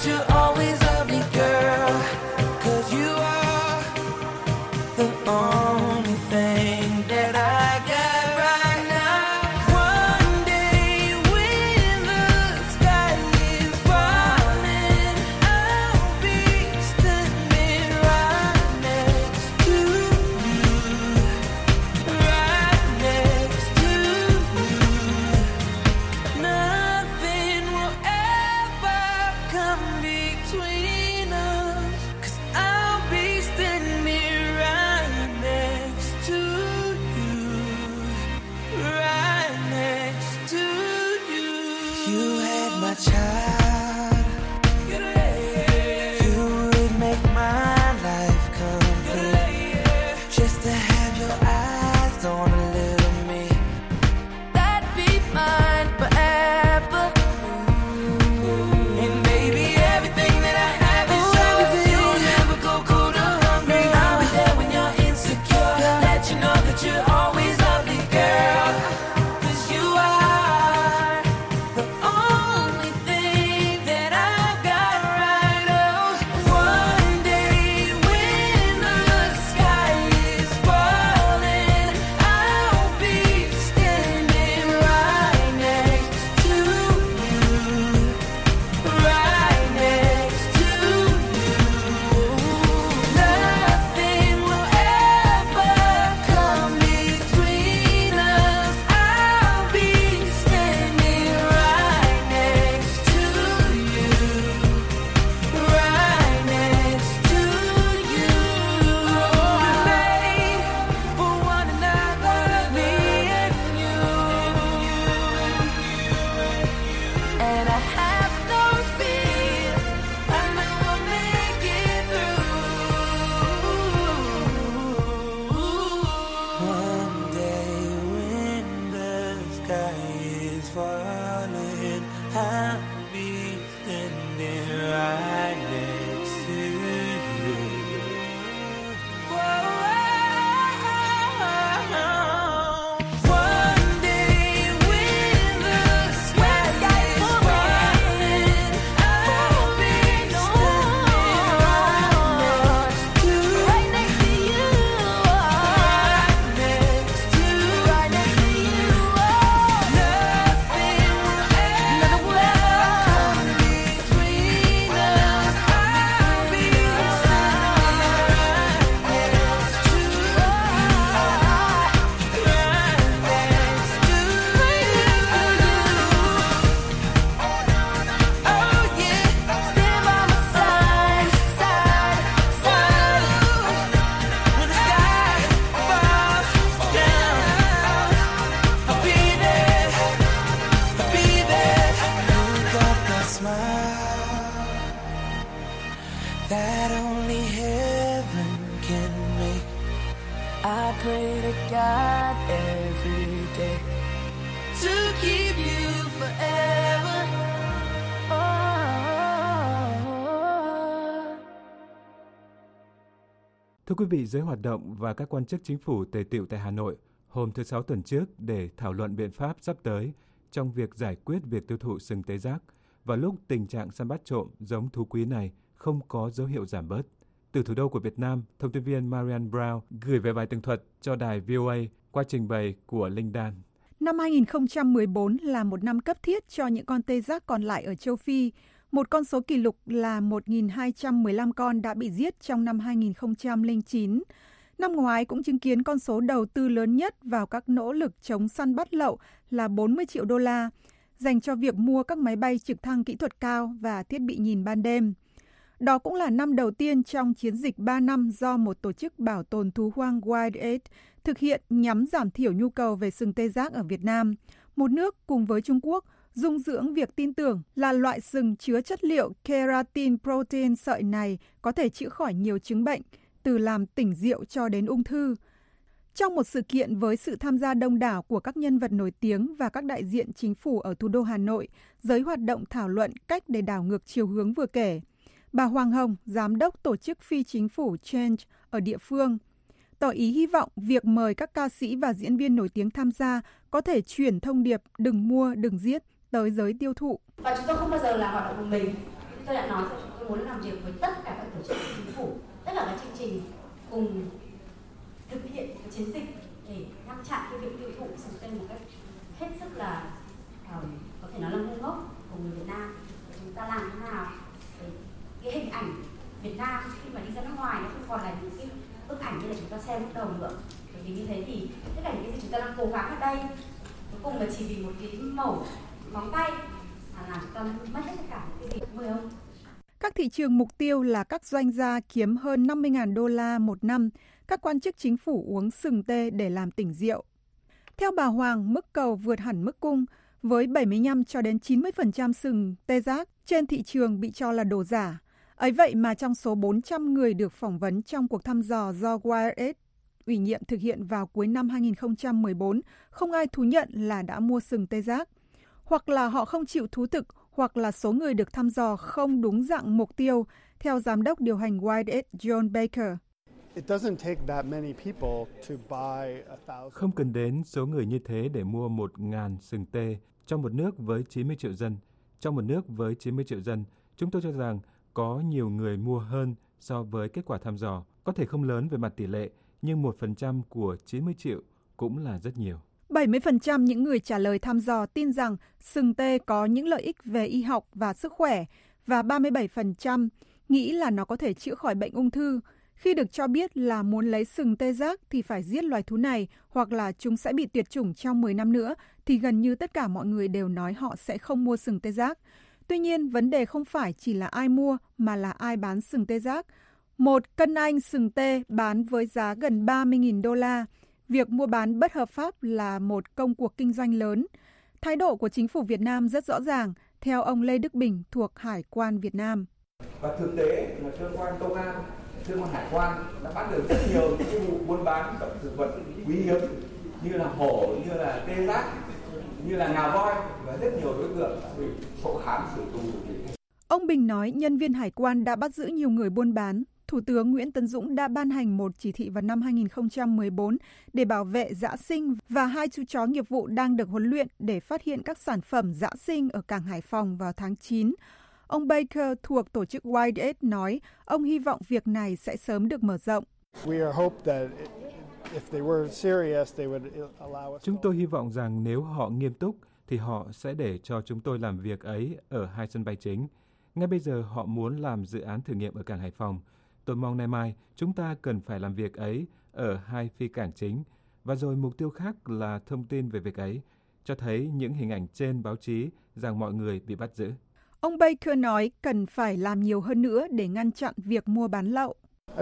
that you're always lovely, girl. 'Cause you are the only thing that I got right now. One day when the sky is falling, I'll be standing right next to you, right next to you. Nothing will ever come between us, 'cause I'll be standing right next to you, right next to you. You had my child, you would make my life complete. Just to have your eyes on a little me, that'd be mine forever. And baby, everything that I have is yours. You'll never go cold or hungry. I'll be there when you're insecure. Let you know that you're always lovely, girl. 'Cause you are the only thing that I've got right. Oh, one day when the sky is falling, I'll be standing right next to you, right next to you. Nothing will ever come between us. I'll be standing right next to you, right next to you. We're made for one another, me and you. And I have no fear, I know I'll make it through. One day when the sky is falling, I'll be standing right next to you. Whoa. One day when the sky is falling, I'll be standing right next to you, right next to you, right next to you. Nothing will ever come between us. I'll be that only heaven can make. I pray to God every day to keep you forever. Oh. Thưa quý vị, giới hoạt động và các quan chức chính phủ tề tựu tại Hà Nội hôm thứ Sáu tuần trước để thảo luận biện pháp sắp tới trong việc giải quyết việc tiêu thụ sừng tê giác, vào lúc tình trạng săn bắt trộm giống thú quý này không có dấu hiệu giảm bớt. Từ thủ đô của Việt Nam, thông tin viên Marian Brown gửi về bài tường thuật cho đài vê o a qua trình bày của Linh Đan. Năm hai nghìn không trăm mười bốn là một năm cấp thiết cho những con tê giác còn lại ở châu Phi. Một con số kỷ lục là một nghìn hai trăm mười lăm con đã bị giết trong năm hai nghìn không trăm lẻ chín. Năm ngoái cũng chứng kiến con số đầu tư lớn nhất vào các nỗ lực chống săn bắt lậu là bốn mươi triệu đô la, dành cho việc mua các máy bay trực thăng kỹ thuật cao và thiết bị nhìn ban đêm. Đó cũng là năm đầu tiên trong chiến dịch ba năm do một tổ chức bảo tồn thú hoang Wild Aid thực hiện nhằm giảm thiểu nhu cầu về sừng tê giác ở Việt Nam, một nước cùng với Trung Quốc dung dưỡng việc tin tưởng là loại sừng chứa chất liệu keratin protein sợi này có thể chữa khỏi nhiều chứng bệnh, từ làm tỉnh rượu cho đến ung thư. Trong một sự kiện với sự tham gia đông đảo của các nhân vật nổi tiếng và các đại diện chính phủ ở thủ đô Hà Nội, giới hoạt động thảo luận cách để đảo ngược chiều hướng vừa kể. Bà Hoàng Hồng, giám đốc tổ chức phi chính phủ Change ở địa phương, tỏ ý hy vọng việc mời các ca sĩ và diễn viên nổi tiếng tham gia có thể chuyển thông điệp đừng mua, đừng giết tới giới tiêu thụ. Và chúng tôi không bao giờ là hoạt động một mình. Tôi đã nói rồi, tôi muốn làm việc với tất cả các tổ chức chính phủ, tất cả các chương trình cùng thực hiện cái chiến dịch để ngăn chặn cái việc tiêu thụ sừng tê một cách hết sức là um, có thể nói là ngu ngốc của người Việt Nam. Để chúng ta làm thế nào để cái hình ảnh Việt Nam khi mà đi ra nước ngoài nó không còn là những cái bức ảnh như là chúng ta xem lúc đầu nữa. Bởi vì như thế thì tất cả những cái gì chúng ta đang cố gắng ở đây cuối cùng là chỉ vì một cái mẩu móng tay mà làm chúng ta mất hết tất cả những cái gì mười không? Các thị trường mục tiêu là các doanh gia kiếm hơn năm mươi nghìn đô la một năm. Các quan chức chính phủ uống sừng tê để làm tỉnh rượu. Theo bà Hoàng, mức cầu vượt hẳn mức cung, với bảy mươi lăm cho đến chín mươi phần trăm sừng tê giác trên thị trường bị cho là đồ giả. Ấy vậy mà trong số bốn trăm người được phỏng vấn trong cuộc thăm dò do Wired ủy nhiệm thực hiện vào cuối năm hai nghìn không trăm mười bốn, không ai thú nhận là đã mua sừng tê giác. Hoặc là họ không chịu thú thực, hoặc là số người được thăm dò không đúng dạng mục tiêu, theo giám đốc điều hành Wired John Baker. Không cần đến số người như thế để mua một ngàn sừng tê trong một nước với chín mươi triệu dân. Trong một nước với chín mươi triệu dân, chúng tôi cho rằng có nhiều người mua hơn so với kết quả thăm dò. Có thể không lớn về mặt tỷ lệ, nhưng một phần trăm của chín mươi triệu cũng là rất nhiều. bảy mươi phần trăm những người trả lời thăm dò tin rằng sừng tê có những lợi ích về y học và sức khỏe, và ba mươi bảy phần trăm nghĩ là nó có thể chữa khỏi bệnh ung thư. Khi được cho biết là muốn lấy sừng tê giác thì phải giết loài thú này hoặc là chúng sẽ bị tuyệt chủng trong mười năm nữa, thì gần như tất cả mọi người đều nói họ sẽ không mua sừng tê giác. Tuy nhiên, vấn đề không phải chỉ là ai mua mà là ai bán sừng tê giác. Một cân anh sừng tê bán với giá gần ba mươi nghìn đô la. Việc mua bán bất hợp pháp là một công cuộc kinh doanh lớn. Thái độ của chính phủ Việt Nam rất rõ ràng, theo ông Lê Đức Bình thuộc Hải quan Việt Nam. Và thực tế là cơ quan công an, cơ quan hải quan đã bắt được rất nhiều những vụ buôn bán động thực vật quý hiếm như là hổ, như là tê giác, như là ngà voi, và rất nhiều đối tượng đã bị hộ khám xử tù. Ông Bình nói nhân viên hải quan đã bắt giữ nhiều người buôn bán. Thủ tướng Nguyễn Tấn Dũng đã ban hành một chỉ thị vào năm hai nghìn không trăm mười bốn để bảo vệ dã sinh, và hai chú chó nghiệp vụ đang được huấn luyện để phát hiện các sản phẩm dã sinh ở cảng Hải Phòng vào tháng chín. Ông Baker thuộc tổ chức Wired nói ông hy vọng việc này sẽ sớm được mở rộng. Chúng tôi hy vọng rằng nếu họ nghiêm túc thì họ sẽ để cho chúng tôi làm việc ấy ở hai sân bay chính. Ngay bây giờ họ muốn làm dự án thử nghiệm ở cảng Hải Phòng. Tôi mong nay mai chúng ta cần phải làm việc ấy ở hai phi cảng chính, và rồi mục tiêu khác là thông tin về việc ấy, cho thấy những hình ảnh trên báo chí rằng mọi người bị bắt giữ. Ông Baker nói cần phải làm nhiều hơn nữa để ngăn chặn việc mua bán lậu.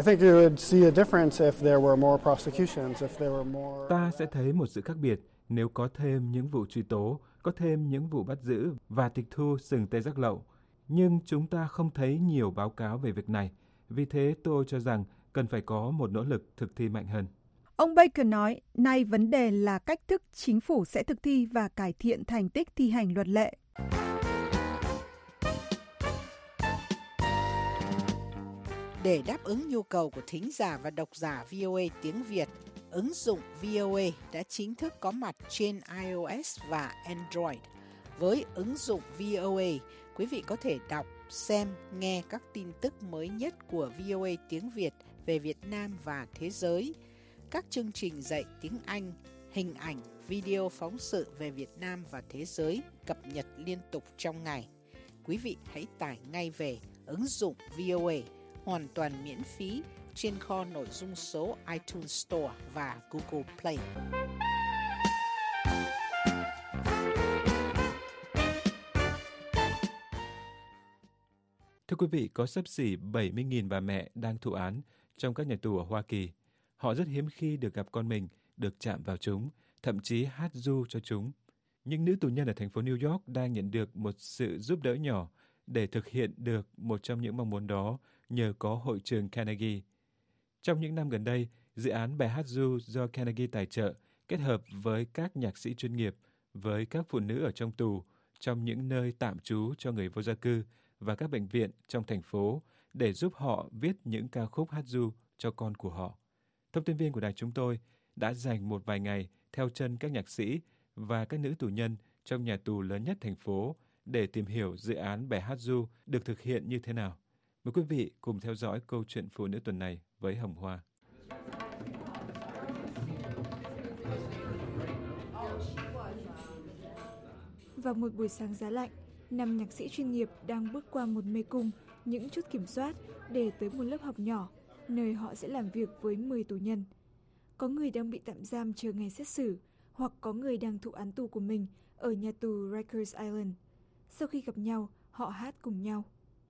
Ta sẽ thấy một sự khác biệt nếu có thêm những vụ truy tố, có thêm những vụ bắt giữ và tịch thu sừng tê giác lậu. Nhưng chúng ta không thấy nhiều báo cáo về việc này. Vì thế tôi cho rằng cần phải có một nỗ lực thực thi mạnh hơn. Ông Baker nói, nay vấn đề là cách thức chính phủ sẽ thực thi và cải thiện thành tích thi hành luật lệ. Để đáp ứng nhu cầu của thính giả và độc giả vê o a tiếng Việt, ứng dụng vê o a đã chính thức có mặt trên iOS và Android. Với ứng dụng vê o a, quý vị có thể đọc, xem, nghe các tin tức mới nhất của vê o a tiếng Việt về Việt Nam và thế giới, các chương trình dạy tiếng Anh, hình ảnh, video phóng sự về Việt Nam và thế giới cập nhật liên tục trong ngày. Quý vị hãy tải ngay về ứng dụng vê o a hoàn toàn miễn phí trên kho nội dung số iTunes Store và Google Play. Thưa quý vị, có xấp xỉ bảy mươi nghìn bà mẹ đang thụ án trong các nhà tù ở Hoa Kỳ. Họ rất hiếm khi được gặp con mình, được chạm vào chúng, thậm chí hát ru cho chúng. Những nữ tù nhân ở thành phố New York đang nhận được một sự giúp đỡ nhỏ để thực hiện được một trong những mong muốn đó nhờ có hội trường Carnegie. Trong những năm gần đây, dự án bài hát ru do Carnegie tài trợ kết hợp với các nhạc sĩ chuyên nghiệp, với các phụ nữ ở trong tù, trong những nơi tạm trú cho người vô gia cư và các bệnh viện trong thành phố để giúp họ viết những ca khúc hát ru cho con của họ. Thông tin viên của đài chúng tôi đã dành một vài ngày theo chân các nhạc sĩ và các nữ tù nhân trong nhà tù lớn nhất thành phố để tìm hiểu dự án bài hát ru được thực hiện như thế nào. Mời quý vị cùng theo dõi câu chuyện phụ nữ tuần này với Hồng Hoa. Vào một buổi sáng giá lạnh, năm nhạc sĩ chuyên nghiệp đang bước qua một mê cung, những chốt kiểm soát để tới một lớp học nhỏ, nơi họ sẽ làm việc với mười tù nhân. Có người đang bị tạm giam chờ ngày xét xử, hoặc có người đang thụ án tù của mình ở nhà tù Rikers Island. Sau khi gặp nhau, họ hát cùng nhau.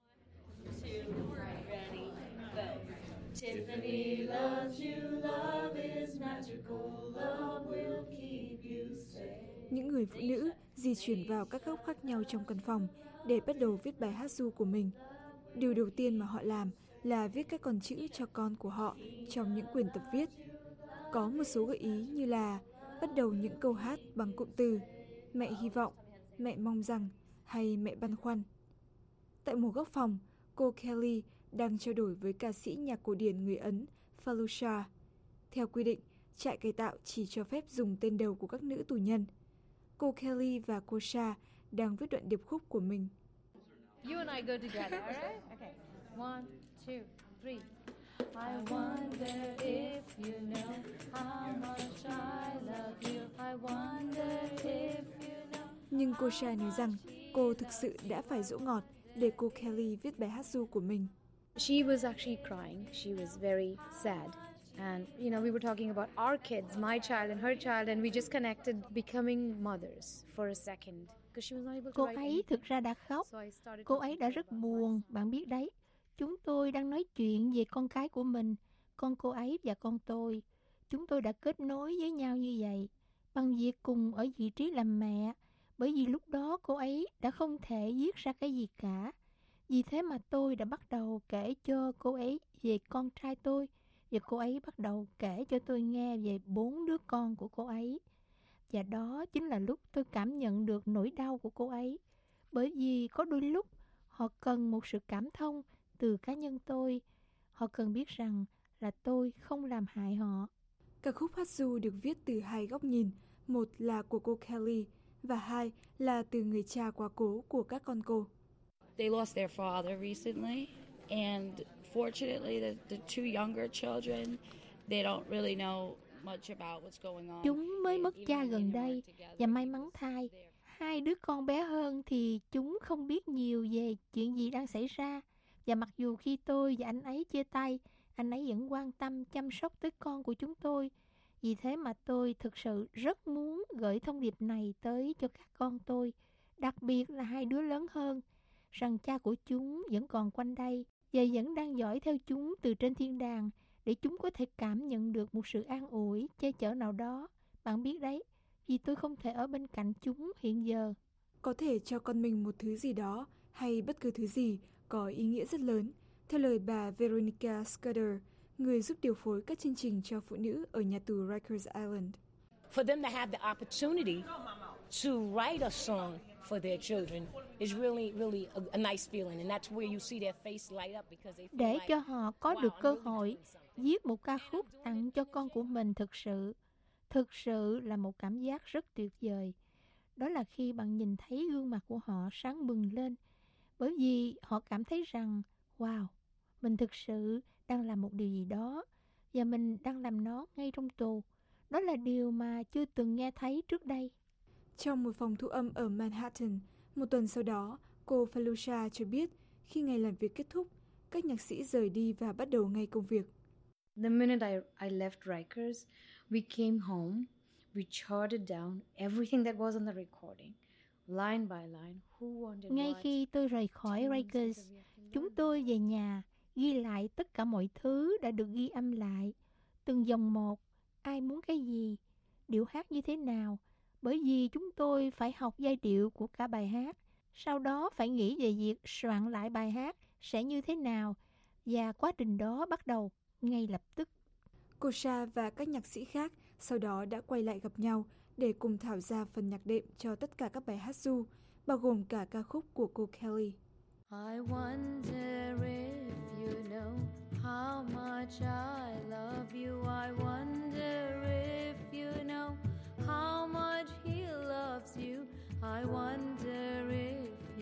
Tiffany loves you, love is magical, love will keep you safe. Những người phụ nữ di chuyển vào các góc khác nhau trong căn phòng để bắt đầu viết bài hát ru của mình. Điều đầu tiên mà họ làm là viết các con chữ cho con của họ trong những quyển tập viết. Có một số gợi ý như là bắt đầu những câu hát bằng cụm từ mẹ hy vọng, mẹ mong rằng hay mẹ băn khoăn. Tại một góc phòng, cô Kelly đang trao đổi với ca sĩ nhạc cổ điển người Ấn Falusha. Theo quy định, trại cải tạo chỉ cho phép dùng tên đầu của các nữ tù nhân. Cô Kelly và cô Sha đang viết đoạn điệp khúc của mình. You and I go together, alright? Okay. One, two, three. I wonder if you know how much I love you. I wonder if you know. Nhưng cô Sha nói rằng cô thực sự đã phải dỗ ngọt để cô Kelly viết bài hát ru của mình. She was actually crying. She was very sad. And, you know, we were talking about our kids, my child and her child, and we just connected becoming mothers for a second. Because she was not able to Cô write ấy anything. thực ra đã khóc. Cô ấy đã rất buồn, bạn biết đấy. Chúng tôi đang nói chuyện về con cái của mình, con cô ấy và con tôi. Chúng tôi đã kết nối với nhau như vậy, bằng việc cùng ở vị trí làm mẹ. Bởi vì lúc đó cô ấy đã không thể viết ra cái gì cả. Vì thế mà tôi đã bắt đầu kể cho cô ấy về con trai tôi. Và cô ấy bắt đầu kể cho tôi nghe về bốn đứa con của cô ấy. Và đó chính là lúc tôi cảm nhận được nỗi đau của cô ấy. Bởi vì có đôi lúc họ cần một sự cảm thông từ cá nhân tôi. Họ cần biết rằng là tôi không làm hại họ. Ca khúc hát ru được viết từ hai góc nhìn. Một là của cô Kelly và hai là từ người cha quá cố của các con cô. They lost their father recently. And fortunately, the, the two younger children, they don't really know much about what's going on. Chúng mới mất cha gần đây và may mắn thay. Hai đứa con bé hơn thì chúng không biết nhiều về chuyện gì đang xảy ra. Và mặc dù khi tôi và anh ấy chia tay, anh ấy vẫn quan tâm chăm sóc tới con của chúng tôi. Vì thế mà tôi thực sự rất muốn gửi thông điệp này tới cho các con tôi, đặc biệt là hai đứa lớn hơn, rằng cha của chúng vẫn còn quanh đây và vẫn đang dõi theo chúng từ trên thiên đàng để chúng có thể cảm nhận được một sự an ủi, che chở nào đó. Bạn biết đấy, vì tôi không thể ở bên cạnh chúng hiện giờ. Có thể cho con mình một thứ gì đó hay bất cứ thứ gì có ý nghĩa rất lớn, theo lời bà Veronica Scudder, người giúp điều phối các chương trình cho phụ nữ ở nhà tù Rikers Island. For them to have the opportunity to write a song for their children is really, really a, a nice feeling, and that's where you see their face light up because they feel Để like, cho họ có được cơ hội viết một ca khúc tặng cho con của mình thực sự, thực sự là một cảm giác rất tuyệt vời. Đó là khi bạn nhìn thấy gương mặt của họ sáng bừng lên, bởi vì họ cảm thấy rằng, wow, mình thực sự đang làm một điều gì đó, và mình đang làm nó ngay trong tù. Đó là điều mà chưa từng nghe thấy trước đây. Trong một phòng thu âm ở Manhattan, một tuần sau đó, cô Falusha cho biết khi ngày làm việc kết thúc, các nhạc sĩ rời đi và bắt đầu ngay công việc. The minute I, I left Rikers, we came home, we charted down everything that was on the recording, line by line, who wanted Ngay what. khi tôi rời khỏi Rikers, chúng tôi về nhà, ghi lại tất cả mọi thứ đã được ghi âm lại, từng dòng một, ai muốn cái gì, điệu hát như thế nào, bởi vì chúng tôi phải học giai điệu của cả bài hát, sau đó phải nghĩ về việc soạn lại bài hát sẽ như thế nào, và quá trình đó bắt đầu ngay lập tức. Cô Sha và các nhạc sĩ khác sau đó đã quay lại gặp nhau để cùng thảo ra phần nhạc đệm cho tất cả các bài hát ru, bao gồm cả ca khúc của cô Kelly. I wonder if you know how much I love you. I wonder if you know how much he loves you. I wonder if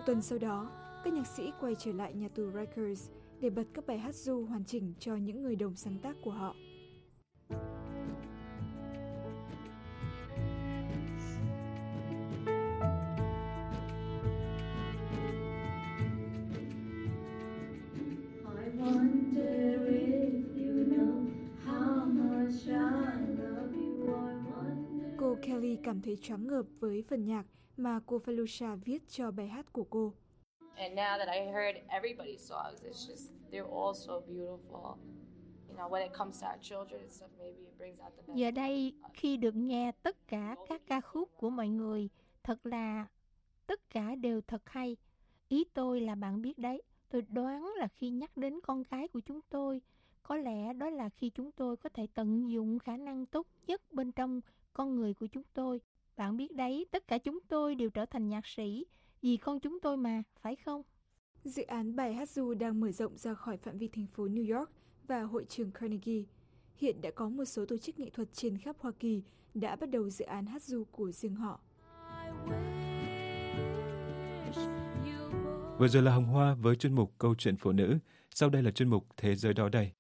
tuần sau đó, các nhạc sĩ quay trở lại nhà tù Rikers để bật các bài hát ru hoàn chỉnh cho những người đồng sáng tác của họ. Cô Kelly cảm thấy choáng ngợp với phần nhạc mà cô Falusha viết cho bài hát của cô. And now that I heard everybody's songs, it's just they're all so beautiful. You know, when it comes to our children and stuff, maybe it brings out the best. Giờ đây, khi được nghe tất cả các ca khúc của mọi người, thật là tất cả đều thật hay. Ý tôi là bạn biết đấy, tôi đoán là khi nhắc đến con cái của chúng tôi, có lẽ đó là khi chúng tôi có thể tận dụng khả năng tốt nhất bên trong con người của chúng tôi. Bạn biết đấy, tất cả chúng tôi đều trở thành nhạc sĩ vì con chúng tôi mà, phải không? Dự án bài hát ru đang mở rộng ra khỏi phạm vi thành phố New York và hội trường Carnegie. Hiện đã có một số tổ chức nghệ thuật trên khắp Hoa Kỳ đã bắt đầu dự án hát ru của riêng họ. Vừa rồi là Hồng Hoa với chuyên mục Câu chuyện phụ nữ. Sau đây là chuyên mục Thế giới đó đây.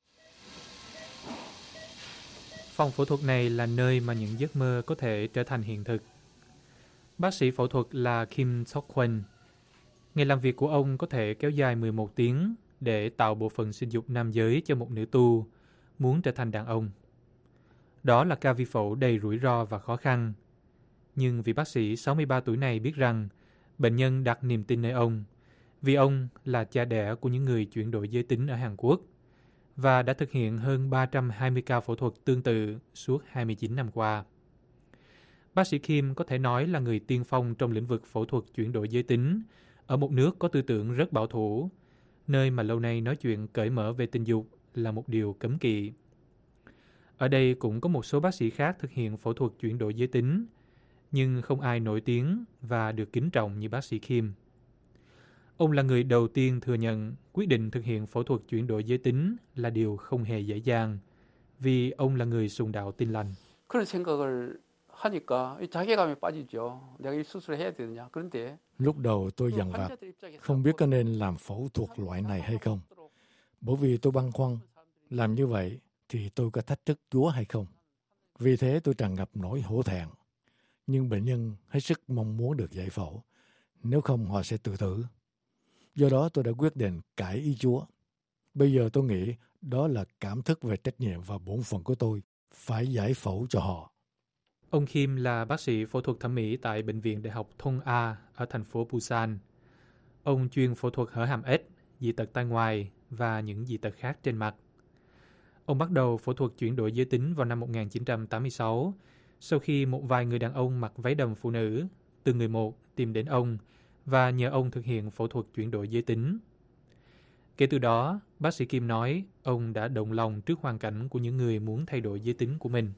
Phòng phẫu thuật này là nơi mà những giấc mơ có thể trở thành hiện thực. Bác sĩ phẫu thuật là Kim Sok-Hwan. Ngày làm việc của ông có thể kéo dài mười một tiếng để tạo bộ phận sinh dục nam giới cho một nữ tu muốn trở thành đàn ông. Đó là ca vi phẫu đầy rủi ro và khó khăn. Nhưng vị bác sĩ sáu mươi ba tuổi này biết rằng bệnh nhân đặt niềm tin nơi ông vì ông là cha đẻ của những người chuyển đổi giới tính ở Hàn Quốc và đã thực hiện hơn ba trăm hai mươi ca phẫu thuật tương tự suốt hai mươi chín năm qua. Bác sĩ Kim có thể nói là người tiên phong trong lĩnh vực phẫu thuật chuyển đổi giới tính ở một nước có tư tưởng rất bảo thủ, nơi mà lâu nay nói chuyện cởi mở về tình dục là một điều cấm kỵ. Ở đây cũng có một số bác sĩ khác thực hiện phẫu thuật chuyển đổi giới tính, nhưng không ai nổi tiếng và được kính trọng như bác sĩ Kim. Ông là người đầu tiên thừa nhận quyết định thực hiện phẫu thuật chuyển đổi giới tính là điều không hề dễ dàng, vì ông là người sùng đạo Tin lành. Lúc đầu tôi dằn vặt, không biết có nên làm phẫu thuật loại này hay không. Bởi vì tôi băn khoăn, làm như vậy thì tôi có thách thức Chúa hay không. Vì thế tôi tràn ngập nỗi hổ thẹn. Nhưng bệnh nhân hết sức mong muốn được giải phẫu, nếu không họ sẽ tự tử. Do đó tôi đã quyết định cải ý Chúa. Bây giờ tôi nghĩ đó là cảm thức về trách nhiệm và bổn phận của tôi, phải giải phẫu cho họ. Ông Kim là bác sĩ phẫu thuật thẩm mỹ tại Bệnh viện Đại học Thong A ở thành phố Busan. Ông chuyên phẫu thuật hở hàm ếch, dị tật tai ngoài và những dị tật khác trên mặt. Ông bắt đầu phẫu thuật chuyển đổi giới tính vào năm một nghìn chín trăm tám mươi sáu, sau khi một vài người đàn ông mặc váy đầm phụ nữ, từng người một tìm đến ông và nhờ ông thực hiện phẫu thuật chuyển đổi giới tính. Kể từ đó, bác sĩ Kim nói ông đã động lòng trước hoàn cảnh của những người muốn thay đổi giới tính của mình.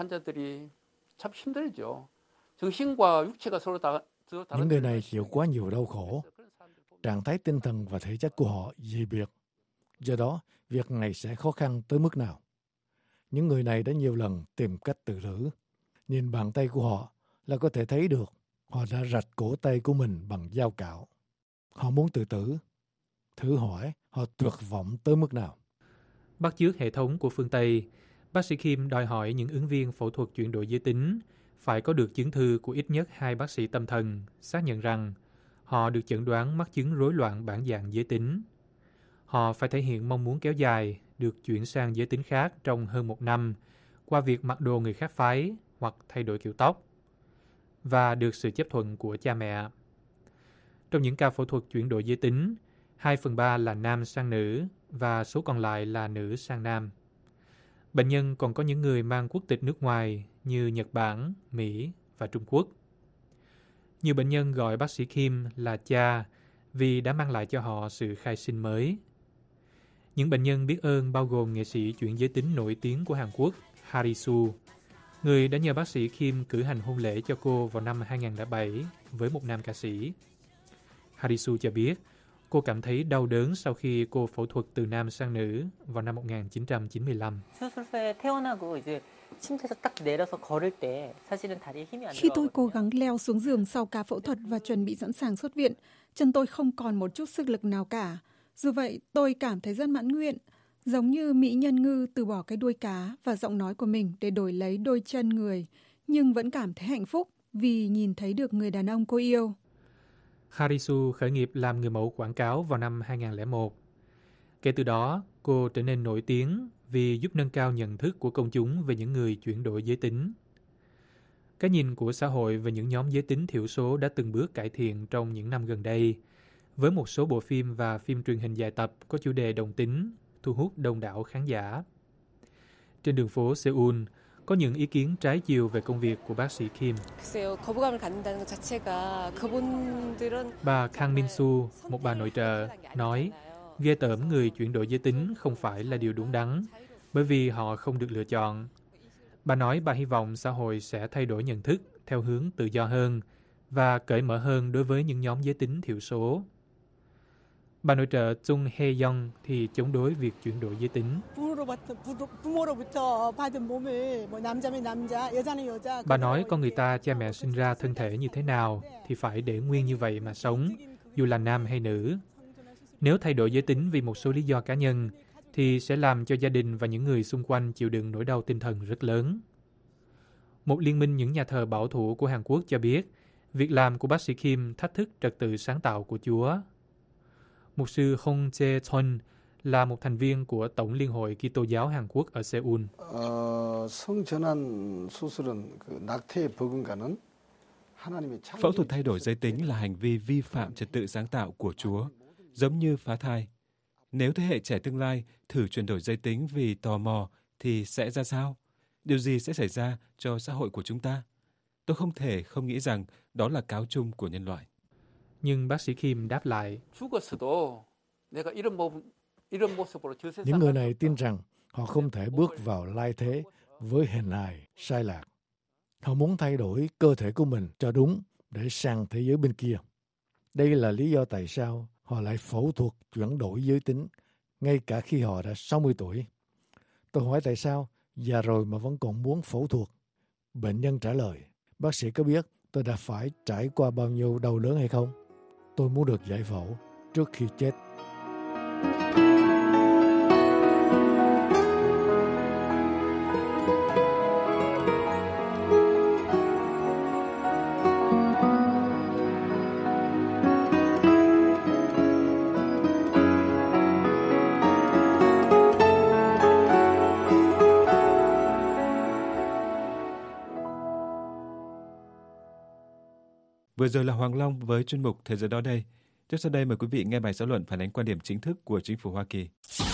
Những người này chịu quá nhiều đau khổ. Trạng thái tinh thần và thể chất của họ dị biệt. Do đó, việc này sẽ khó khăn tới mức nào. Những người này đã nhiều lần tìm cách tự tử. Nhìn bàn tay của họ là có thể thấy được họ đã rạch cổ tay của mình bằng dao cạo. Họ muốn tự tử. Thử hỏi họ tuyệt vọng tới mức nào. Bắt chước hệ thống của phương Tây, bác sĩ Kim đòi hỏi những ứng viên phẫu thuật chuyển đổi giới tính phải có được chứng thư của ít nhất hai bác sĩ tâm thần xác nhận rằng họ được chẩn đoán mắc chứng rối loạn bản dạng giới tính. Họ phải thể hiện mong muốn kéo dài được chuyển sang giới tính khác trong hơn một năm qua việc mặc đồ người khác phái hoặc thay đổi kiểu tóc, và được sự chấp thuận của cha mẹ. Trong những ca phẫu thuật chuyển đổi giới tính, hai phần ba là nam sang nữ và số còn lại là nữ sang nam. Bệnh nhân còn có những người mang quốc tịch nước ngoài như Nhật Bản, Mỹ và Trung Quốc. Nhiều bệnh nhân gọi bác sĩ Kim là cha vì đã mang lại cho họ sự khai sinh mới. Những bệnh nhân biết ơn bao gồm nghệ sĩ chuyển giới tính nổi tiếng của Hàn Quốc Harisu, người đã nhờ bác sĩ Kim cử hành hôn lễ cho cô vào năm hai nghìn lẻ bảy với một nam ca sĩ. Harisu cho biết cô cảm thấy đau đớn sau khi cô phẫu thuật từ nam sang nữ vào năm một nghìn chín trăm chín mươi lăm. Khi tôi cố gắng leo xuống giường sau ca phẫu thuật và chuẩn bị sẵn sàng xuất viện, chân tôi không còn một chút sức lực nào cả. Dù vậy, tôi cảm thấy rất mãn nguyện, giống như mỹ nhân ngư từ bỏ cái đuôi cá và giọng nói của mình để đổi lấy đôi chân người, nhưng vẫn cảm thấy hạnh phúc vì nhìn thấy được người đàn ông cô yêu. Harisu khởi nghiệp làm người mẫu quảng cáo vào năm hai nghìn lẻ một. Kể từ đó, cô trở nên nổi tiếng vì giúp nâng cao nhận thức của công chúng về những người chuyển đổi giới tính. Cái nhìn của xã hội về những nhóm giới tính thiểu số đã từng bước cải thiện trong những năm gần đây, với một số bộ phim và phim truyền hình dài tập có chủ đề đồng tính, thu hút đông đảo khán giả. Trên đường phố Seoul, có những ý kiến trái chiều về công việc của bác sĩ Kim. Bà Kang Min-su, một bà nội trợ, nói ghê tởm người chuyển đổi giới tính không phải là điều đúng đắn, bởi vì họ không được lựa chọn. Bà nói bà hy vọng xã hội sẽ thay đổi nhận thức theo hướng tự do hơn và cởi mở hơn đối với những nhóm giới tính thiểu số. Bà nội trợ Chung Hae-young thì chống đối việc chuyển đổi giới tính. Bà nói con người ta cha mẹ sinh ra thân thể như thế nào thì phải để nguyên như vậy mà sống, dù là nam hay nữ. Nếu thay đổi giới tính vì một số lý do cá nhân, thì sẽ làm cho gia đình và những người xung quanh chịu đựng nỗi đau tinh thần rất lớn. Một liên minh những nhà thờ bảo thủ của Hàn Quốc cho biết, việc làm của bác sĩ Kim thách thức trật tự sáng tạo của Chúa. Mục sư Hong Jae-chon là một thành viên của Tổng Liên hội Kitô giáo Hàn Quốc ở Seoul. Phẫu thuật thay đổi giới tính là hành vi vi phạm trật tự sáng tạo của Chúa, giống như phá thai. Nếu thế hệ trẻ tương lai thử chuyển đổi giới tính vì tò mò thì sẽ ra sao? Điều gì sẽ xảy ra cho xã hội của chúng ta? Tôi không thể không nghĩ rằng đó là cáo chung của nhân loại. Nhưng bác sĩ Kim đáp lại, những người này tin rằng họ không thể bước vào lai thế với hình hài sai lạc. Họ muốn thay đổi cơ thể của mình cho đúng để sang thế giới bên kia. Đây là lý do tại sao họ lại phẫu thuật chuyển đổi giới tính ngay cả khi họ đã sáu mươi tuổi. Tôi hỏi tại sao già rồi mà vẫn còn muốn phẫu thuật. Bệnh nhân trả lời, bác sĩ có biết tôi đã phải trải qua bao nhiêu đau đớn hay không? Tôi muốn được giải phẫu trước khi chết. Vừa rồi là Hoàng Long với chuyên mục Thế giới đó đây. Tiếp sau đây mời quý vị nghe bài xã luận phản ánh quan điểm chính thức của chính phủ Hoa Kỳ.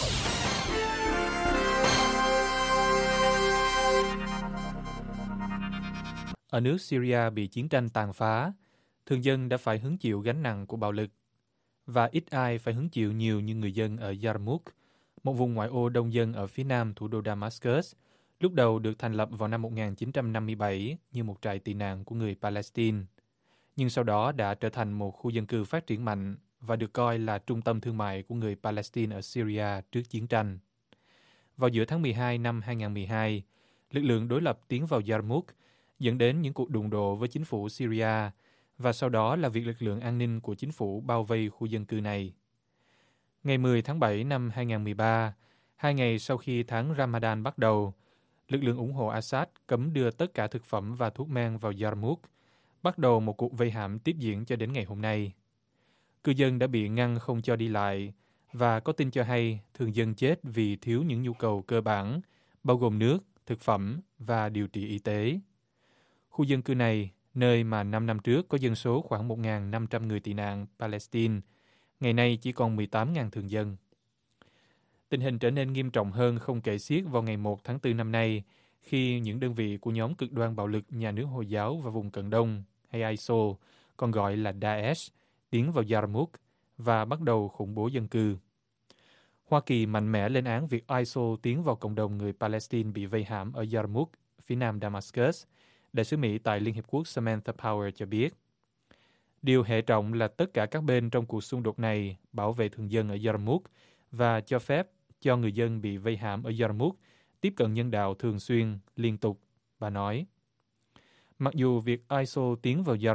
Ở nước Syria bị chiến tranh tàn phá, thường dân đã phải hứng chịu gánh nặng của bạo lực. Và ít ai phải hứng chịu nhiều như người dân ở Yarmouk, một vùng ngoại ô đông dân ở phía nam thủ đô Damascus, lúc đầu được thành lập vào năm một nghìn chín trăm năm mươi bảy như một trại tị nạn của người Palestine, nhưng sau đó đã trở thành một khu dân cư phát triển mạnh và được coi là trung tâm thương mại của người Palestine ở Syria trước chiến tranh. Vào giữa tháng mười hai năm hai nghìn không trăm mười hai, lực lượng đối lập tiến vào Yarmouk, dẫn đến những cuộc đụng độ với chính phủ Syria, và sau đó là việc lực lượng an ninh của chính phủ bao vây khu dân cư này. Ngày mười tháng bảy năm hai nghìn không trăm mười ba, hai ngày sau khi tháng Ramadan bắt đầu, lực lượng ủng hộ Assad cấm đưa tất cả thực phẩm và thuốc men vào Yarmouk, bắt đầu một cuộc vây hãm tiếp diễn cho đến ngày hôm nay. Cư dân đã bị ngăn không cho đi lại, và có tin cho hay thường dân chết vì thiếu những nhu cầu cơ bản, bao gồm nước, thực phẩm và điều trị y tế. Khu dân cư này, nơi mà năm năm trước có dân số khoảng một nghìn năm trăm người tị nạn Palestine, ngày nay chỉ còn mười tám nghìn thường dân. Tình hình trở nên nghiêm trọng hơn không kể xiết vào ngày một tháng tư năm nay, khi những đơn vị của nhóm cực đoan bạo lực nhà nước Hồi giáo và vùng Cận Đông, hay i ét i lờ, còn gọi là Daesh, tiến vào Yarmouk và bắt đầu khủng bố dân cư. Hoa Kỳ mạnh mẽ lên án việc i ét i lờ tiến vào cộng đồng người Palestine bị vây hãm ở Yarmouk, phía nam Damascus. Đại sứ Mỹ tại Liên Hiệp Quốc Samantha Power cho biết, điều hệ trọng là tất cả các bên trong cuộc xung đột này bảo vệ thường dân ở Yarmouk và cho phép cho người dân bị vây hãm ở Yarmouk tiếp cận nhân đạo thường xuyên, liên tục, bà nói. Mặc dù việc i ét i lờ tiến vào Yarmouk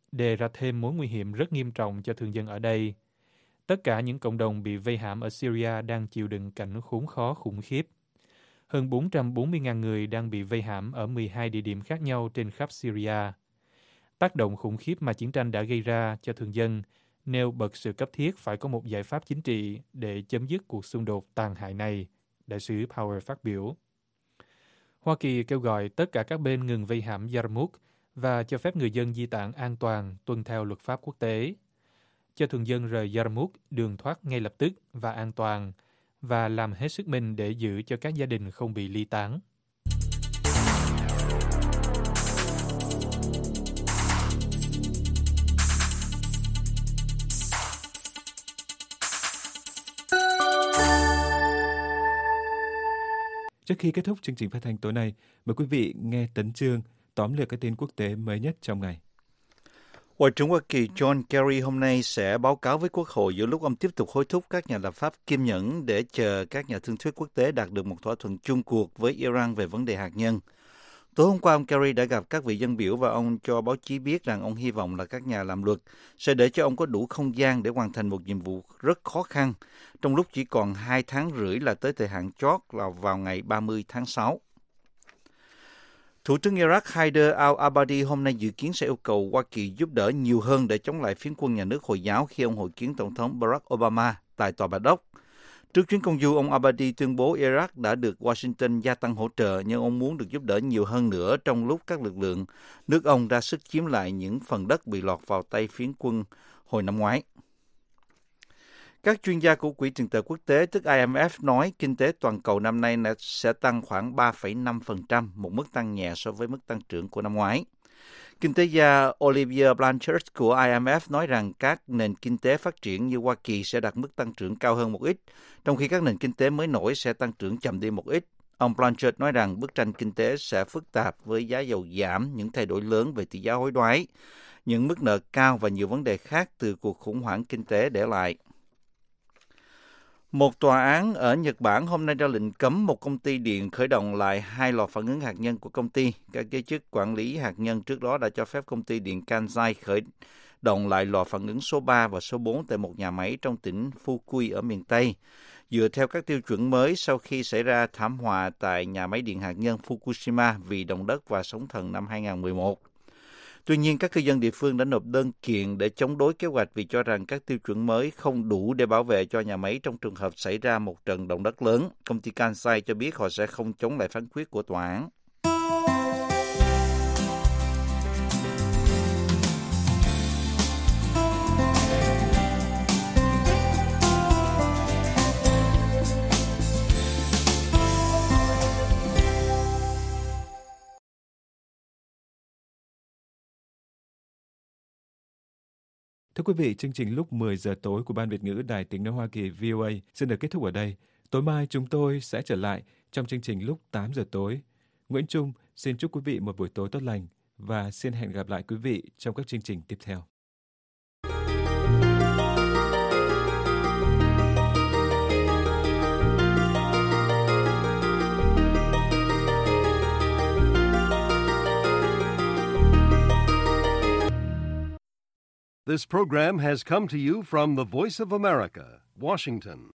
đề ra thêm mối nguy hiểm rất nghiêm trọng cho thường dân ở đây. Tất cả những cộng đồng bị vây hãm ở Syria đang chịu đựng cảnh khốn khó khủng khiếp. Hơn bốn trăm bốn mươi nghìn người đang bị vây hãm ở mười hai địa điểm khác nhau trên khắp Syria. Tác động khủng khiếp mà chiến tranh đã gây ra cho thường dân nêu bật sự cấp thiết phải có một giải pháp chính trị để chấm dứt cuộc xung đột tàn hại này, đại sứ Power phát biểu. Hoa Kỳ kêu gọi tất cả các bên ngừng vây hãm Yarmouk và cho phép người dân di tản an toàn tuân theo luật pháp quốc tế. Cho thường dân rời Yarmouk đường thoát ngay lập tức và an toàn, và làm hết sức mình để giữ cho các gia đình không bị ly tán. Trước khi kết thúc chương trình phát thanh tối nay, mời quý vị nghe tấn chương tóm lược các tin quốc tế mới nhất trong ngày. Ngoại trưởng Hoa Kỳ John Kerry hôm nay sẽ báo cáo với Quốc hội giữa lúc ông tiếp tục hối thúc các nhà lập pháp kiên nhẫn để chờ các nhà thương thuyết quốc tế đạt được một thỏa thuận chung cuộc với Iran về vấn đề hạt nhân. Tối hôm qua, ông Kerry đã gặp các vị dân biểu và ông cho báo chí biết rằng ông hy vọng là các nhà làm luật sẽ để cho ông có đủ không gian để hoàn thành một nhiệm vụ rất khó khăn, trong lúc chỉ còn hai tháng rưỡi là tới thời hạn chót là vào ngày ba mươi tháng sáu. Thủ tướng Iraq Haider al-Abadi hôm nay dự kiến sẽ yêu cầu Hoa Kỳ giúp đỡ nhiều hơn để chống lại phiến quân nhà nước Hồi giáo khi ông hội kiến Tổng thống Barack Obama tại Tòa Bạch Ốc. Trước chuyến công du, ông Abadi tuyên bố Iraq đã được Washington gia tăng hỗ trợ, nhưng ông muốn được giúp đỡ nhiều hơn nữa trong lúc các lực lượng nước ông ra sức chiếm lại những phần đất bị lọt vào tay phiến quân hồi năm ngoái. Các chuyên gia của Quỹ tiền tệ quốc tế, tức I M F, nói kinh tế toàn cầu năm nay sẽ tăng khoảng ba phẩy năm phần trăm, một mức tăng nhẹ so với mức tăng trưởng của năm ngoái. Kinh tế gia Olivier Blanchard của I M F nói rằng các nền kinh tế phát triển như Hoa Kỳ sẽ đạt mức tăng trưởng cao hơn một ít, trong khi các nền kinh tế mới nổi sẽ tăng trưởng chậm đi một ít. Ông Blanchard nói rằng bức tranh kinh tế sẽ phức tạp với giá dầu giảm, những thay đổi lớn về tỷ giá hối đoái, những mức nợ cao và nhiều vấn đề khác từ cuộc khủng hoảng kinh tế để lại. Một tòa án ở Nhật Bản hôm nay ra lệnh cấm một công ty điện khởi động lại hai lò phản ứng hạt nhân của công ty. Các giới chức quản lý hạt nhân trước đó đã cho phép công ty điện Kansai khởi động lại lò phản ứng số ba và số bốn tại một nhà máy trong tỉnh Fukui ở miền Tây, dựa theo các tiêu chuẩn mới sau khi xảy ra thảm họa tại nhà máy điện hạt nhân Fukushima vì động đất và sóng thần năm hai không một một. Tuy nhiên, các cư dân địa phương đã nộp đơn kiện để chống đối kế hoạch vì cho rằng các tiêu chuẩn mới không đủ để bảo vệ cho nhà máy trong trường hợp xảy ra một trận động đất lớn. Công ty Kansai cho biết họ sẽ không chống lại phán quyết của tòa án. Thưa quý vị, chương trình lúc mười giờ tối của Ban Việt ngữ Đài Tiếng nói Hoa Kỳ V O A xin được kết thúc ở đây. Tối mai chúng tôi sẽ trở lại trong chương trình lúc tám giờ tối. Nguyễn Trung xin chúc quý vị một buổi tối tốt lành và xin hẹn gặp lại quý vị trong các chương trình tiếp theo. This program has come to you from the Voice of America, Washington.